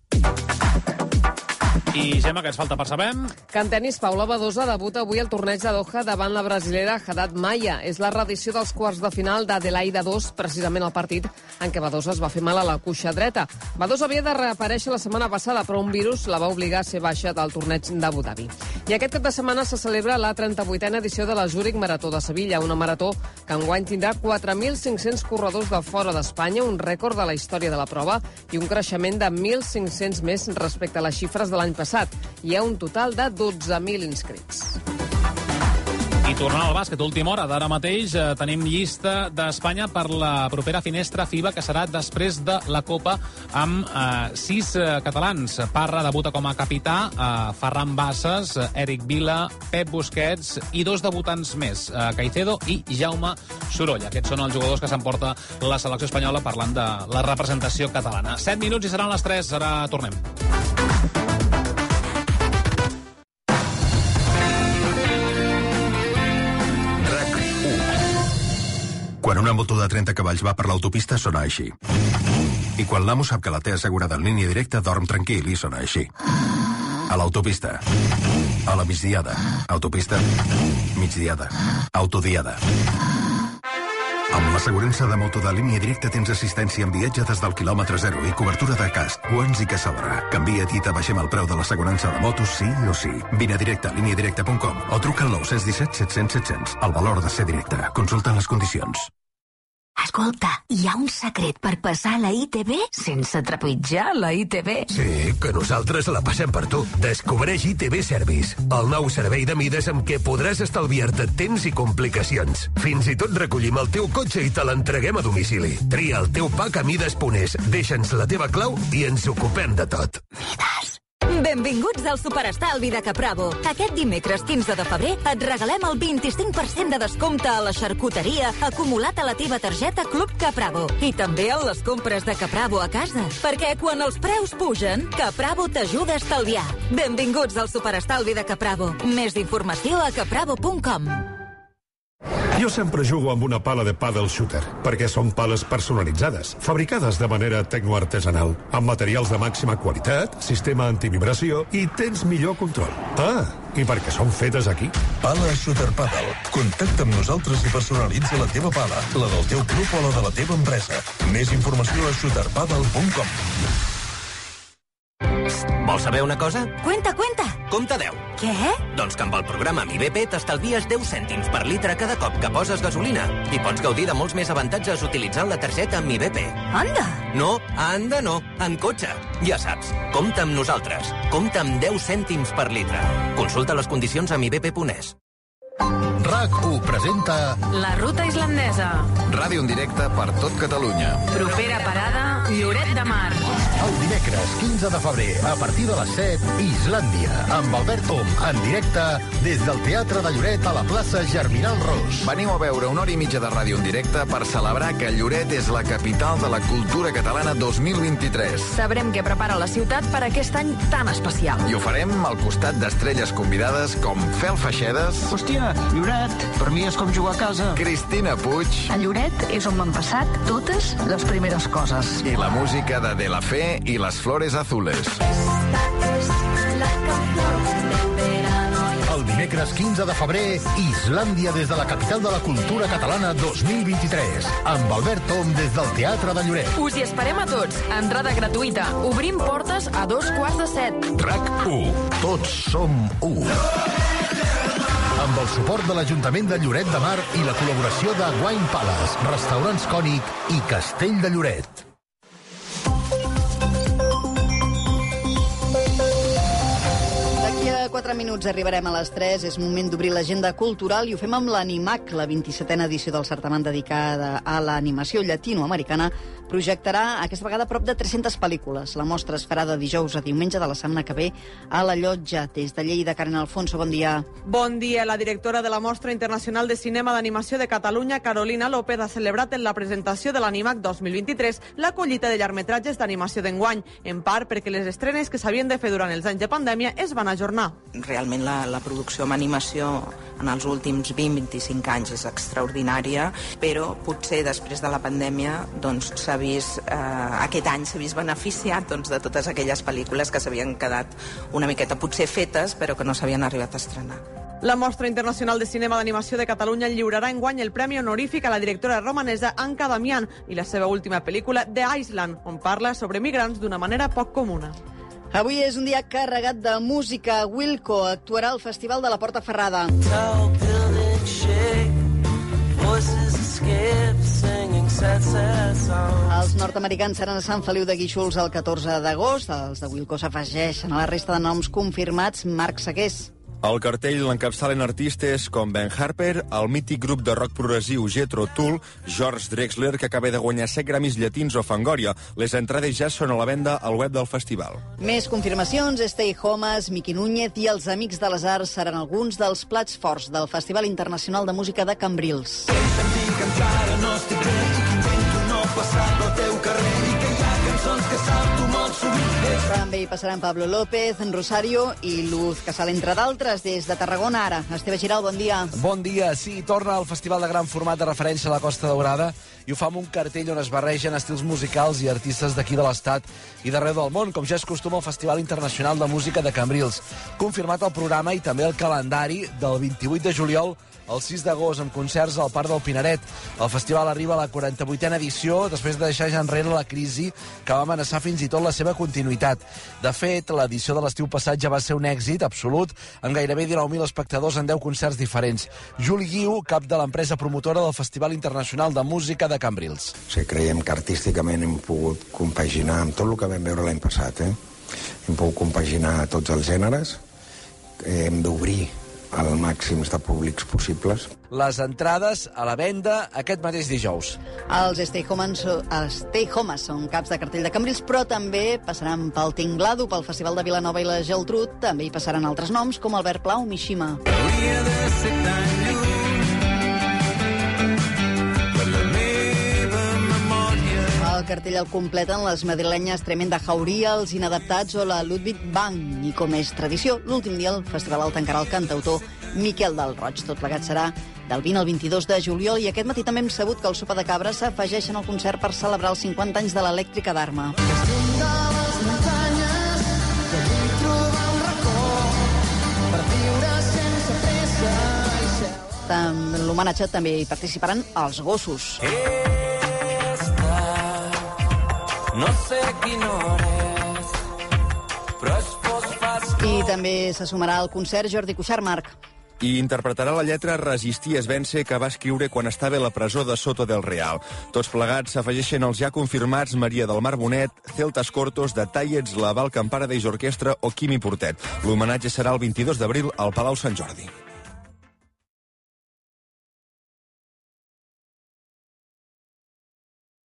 I, Gemma, què ens falta per saber? Que en tenis, Paula Badosa debuta avui al torneig de Doha davant la brasilera Haddad Maia. És la reedició dels quarts de final d'Adelaida dos, precisament el partit en què Badosa es va fer mal a la cuixa dreta. Badosa havia de reaparèixer la setmana passada, però un virus la va obligar a ser baixa del torneig d'Abu Dhabi. I aquest cap de setmana se celebra la trenta-vuitena edició de la Zurich Marató de Sevilla, una marató que enguany tindrà quatre mil cinc-cents corredors de fora d'Espanya, un rècord de la història de la prova i un creixement de mil cinc-cents més respecte a les xifres de l'any passat. Hi ha un total de dotze mil inscrits. I tornant al bàsquet, última hora d'ara mateix, eh, tenim llista d'Espanya per la propera finestra FIBA, que serà després de la Copa, amb eh, sis eh, catalans. Parra debuta com a capità, eh, Ferran Bassas, eh, Eric Vila, Pep Busquets i dos debutants més, eh, Caicedo i Jaume Sorolla. Aquests són els jugadors que s'emporta la selecció espanyola parlant de la representació catalana. Set minuts i seran les tres, ara tornem. Quan una moto de trenta cavalls va per l'autopista, sona així. I quan l'amo sap que la té assegurada en línia directa, dorm tranquil i sona així. A l'autopista. A la migdiada. Autopista. Migdiada. Autodiada. Amb l'assegurança de moto de línia directa tens assistència en viatge des del quilòmetre zero i cobertura de casc, guants i caçadora. Canvia't i t'abaixem el preu de l'assegurança de motos sí o sí. Vine directe a línia directa punt com o truca al nou cents disset set cents set cents. El valor de ser directe. Consulta les condicions. Escolta, hi ha un secret per passar la I T B sense trepitjar la I T B. Sí, que nosaltres la passem per tu. Descobreix I T B Service, el nou servei de mides amb què podràs estalviar-te temps i complicacions. Fins i tot recollim el teu cotxe i te l'entreguem a domicili. Tria el teu pack a mides punt es, deixa'ns la teva clau i ens ocupem de tot. Mides. Benvinguts al Superestalvi de Capravo. Aquest dimecres quinze de febrer et regalem el vint-i-cinc per cent de descompte a la xarcuteria acumulat a la teva targeta Club Capravo. I també a les compres de Capravo a casa. Perquè quan els preus pugen, Capravo t'ajuda a estalviar. Benvinguts al Superestalvi de Capravo. Més informació a capravo punt com. Jo sempre jugo amb una pala de paddle shooter, perquè són pales personalitzades, fabricades de manera tecnoartesanal, amb materials de màxima qualitat, sistema antivibració i tens millor control. Ah, i perquè són fetes aquí. Pala Shooter Paddle. Contacta amb nosaltres i personalitza la teva pala, la del teu club o la de la teva empresa. Més informació a shooter paddle punt com. Vols saber una cosa? Cuenta, cuenta. Compte deu. Què? Doncs que amb el programa Mi B P t'estalvies deu cèntims per litre cada cop que poses gasolina i pots gaudir de molts més avantatges utilitzant la targeta Mi B P. Anda! No, anda no, en cotxe. Ja saps, compta amb nosaltres. Compta amb deu cèntims per litre. Consulta les condicions a mi b p punt es. RAC u presenta La Ruta Islandesa. Ràdio en directe per tot Catalunya. Propera parada, Lloret de Mar. El dimecres quinze de febrer, a partir de les set, Islàndia, amb Albert Om, en directe des del Teatre de Lloret a la plaça Germinal Ros. Veniu a veure una hora i mitja de ràdio en directe per celebrar que Lloret és la capital de la cultura catalana dos mil vint-i-tres. Sabrem què prepara la ciutat per aquest any tan especial. I ho farem al costat d'estrelles convidades com Fel Feixedes. Hòstia, Lloret, per mi és com jugar a casa. Cristina Puig. A Lloret és on m'han passat totes les primeres coses. I la música de De La Fe i Les Flores Azules. El dimecres quinze de febrer, Islàndia des de la capital de la cultura catalana dos mil vint-i-tres, amb Albert Tom des del Teatre de Lloret. Us hi esperem a tots. Entrada gratuïta. Obrim portes a dos quarts de set. RAC u. Tots som u. Amb el suport de l'Ajuntament de Lloret de Mar i la col·laboració de Wine Palace, Restaurants Cònic i Castell de Lloret. quatre minuts arribarem a les tres. És moment d'obrir l'agenda cultural i ho fem amb l'Animac, la vint-i-setena edició del certamen dedicada a l'animació llatinoamericana. Projectarà aquesta vegada prop de tres-centes pel·lícules. La mostra es farà de dijous a diumenge de la setmana que ve a la Llotja. Des de Lleida, Karen Alfonso, bon dia. Bon dia. La directora de la Mostra Internacional de Cinema d'Animació de Catalunya, Carolina López, ha celebrat en la presentació de l'Animac dos mil vint-i-tres la collita de llargmetratges d'animació d'enguany, en part perquè les estrenes que s'havien de fer durant els anys de pandèmia es van ajornar. Realment la, la producció amb animació en els últims vint a vint-i-cinc anys és extraordinària, però potser després de la pandèmia doncs, s'ha vist, eh, aquest any s'ha vist beneficiat doncs, de totes aquelles pel·lícules que s'havien quedat una miqueta potser fetes però que no s'havien arribat a estrenar. La Mostra Internacional de Cinema d'Animació de Catalunya lliurarà enguany el premi honorífic a la directora romanesa Anka Damian i la seva última pel·lícula The Island, on parla sobre migrants d'una manera poc comuna. Avui és un dia carregat de música. Wilco actuarà al Festival de la Porta Ferrada. Els nord-americans seran a Sant Feliu de Guíxols el catorze d'agost. Els de Wilco s'afegeixen a la resta de noms confirmats. Marc Segués. El cartell l'encapçalen artistes com Ben Harper, el mític grup de rock progressiu Jethro Tull, George Drexler, que acaba de guanyar set Grammys llatins, o Fangoria. Les entrades ja són a la venda al web del festival. Més confirmacions, Stay Homes, Miqui Núñez i els Amics de les Arts seran alguns dels plats forts del Festival Internacional de Música de Cambrils. Encara no estic bé i que intento no passar pel teu carrer i que hi ha cançons que salto molt sovint. També hi passaran Pablo López, Rosario i Luz Casal, entre d'altres. Des de Tarragona, ara, Esteve Giral, bon dia. Bon dia, sí, torna al festival de gran format de referència a la Costa Daurada i ho fa amb un cartell on es barregen estils musicals i artistes d'aquí de l'Estat i d'arreu del món, com ja és costum al Festival Internacional de Música de Cambrils. Confirmat el programa i també el calendari del vint-i-vuit de juliol el sis d'agost, amb concerts al Parc del Pinaret. El festival arriba a la quaranta-vuitena edició, després de deixar ja enrere la crisi que va amenaçar fins i tot la seva continuïtat. De fet, l'edició de l'estiu passat ja va ser un èxit absolut, amb gairebé dinou mil espectadors en deu concerts diferents. Juli Guiu, cap de l'empresa promotora del Festival Internacional de Música de Cambrils. Sí, creiem que artísticament hem pogut compaginar amb tot el que vam veure l'any passat. Eh? Hem pogut compaginar tots els gèneres, hem d'obrir al màxim de públics possibles. Les entrades a la venda aquest mateix dijous. Els Stay Homes, els Stay Homes són caps de cartell de Cambrils, però també passaran pel Tinglado, pel Festival de Vilanova i la Geltrú. També hi passaran altres noms, com Albert Pla o Mishima. Hauria de ser tan lluny per la meva memòria. El cartell el completen les madrilenyes Tremenda Jauria, els Inadaptats o la Ludwig Band. I com és tradició, l'últim dia el festival el tancarà el cantautor Miquel del Roig. Tot plegat serà del vint al vint-i-dos de juliol i aquest matí també hem sabut que el Sopa de Cabra s'afegeixen al concert per celebrar els cinquanta anys de l'elèctrica d'Arma. En l'homenatge també hi participaran els gossos. No sé quina hora és, però es fos fàcil. I també se sumarà al concert Jordi Cuixart, Marc. I interpretarà la lletra Resistir es vence, que va escriure quan estava a la presó de Soto del Real. Tots plegats s'afegeixen els ja confirmats Maria del Mar Bonet, Celtas Cortos, The Tallets, la Balkan Paradise Orquestra o Quimi Portet. L'homenatge serà el vint-i-dos d'abril al Palau Sant Jordi.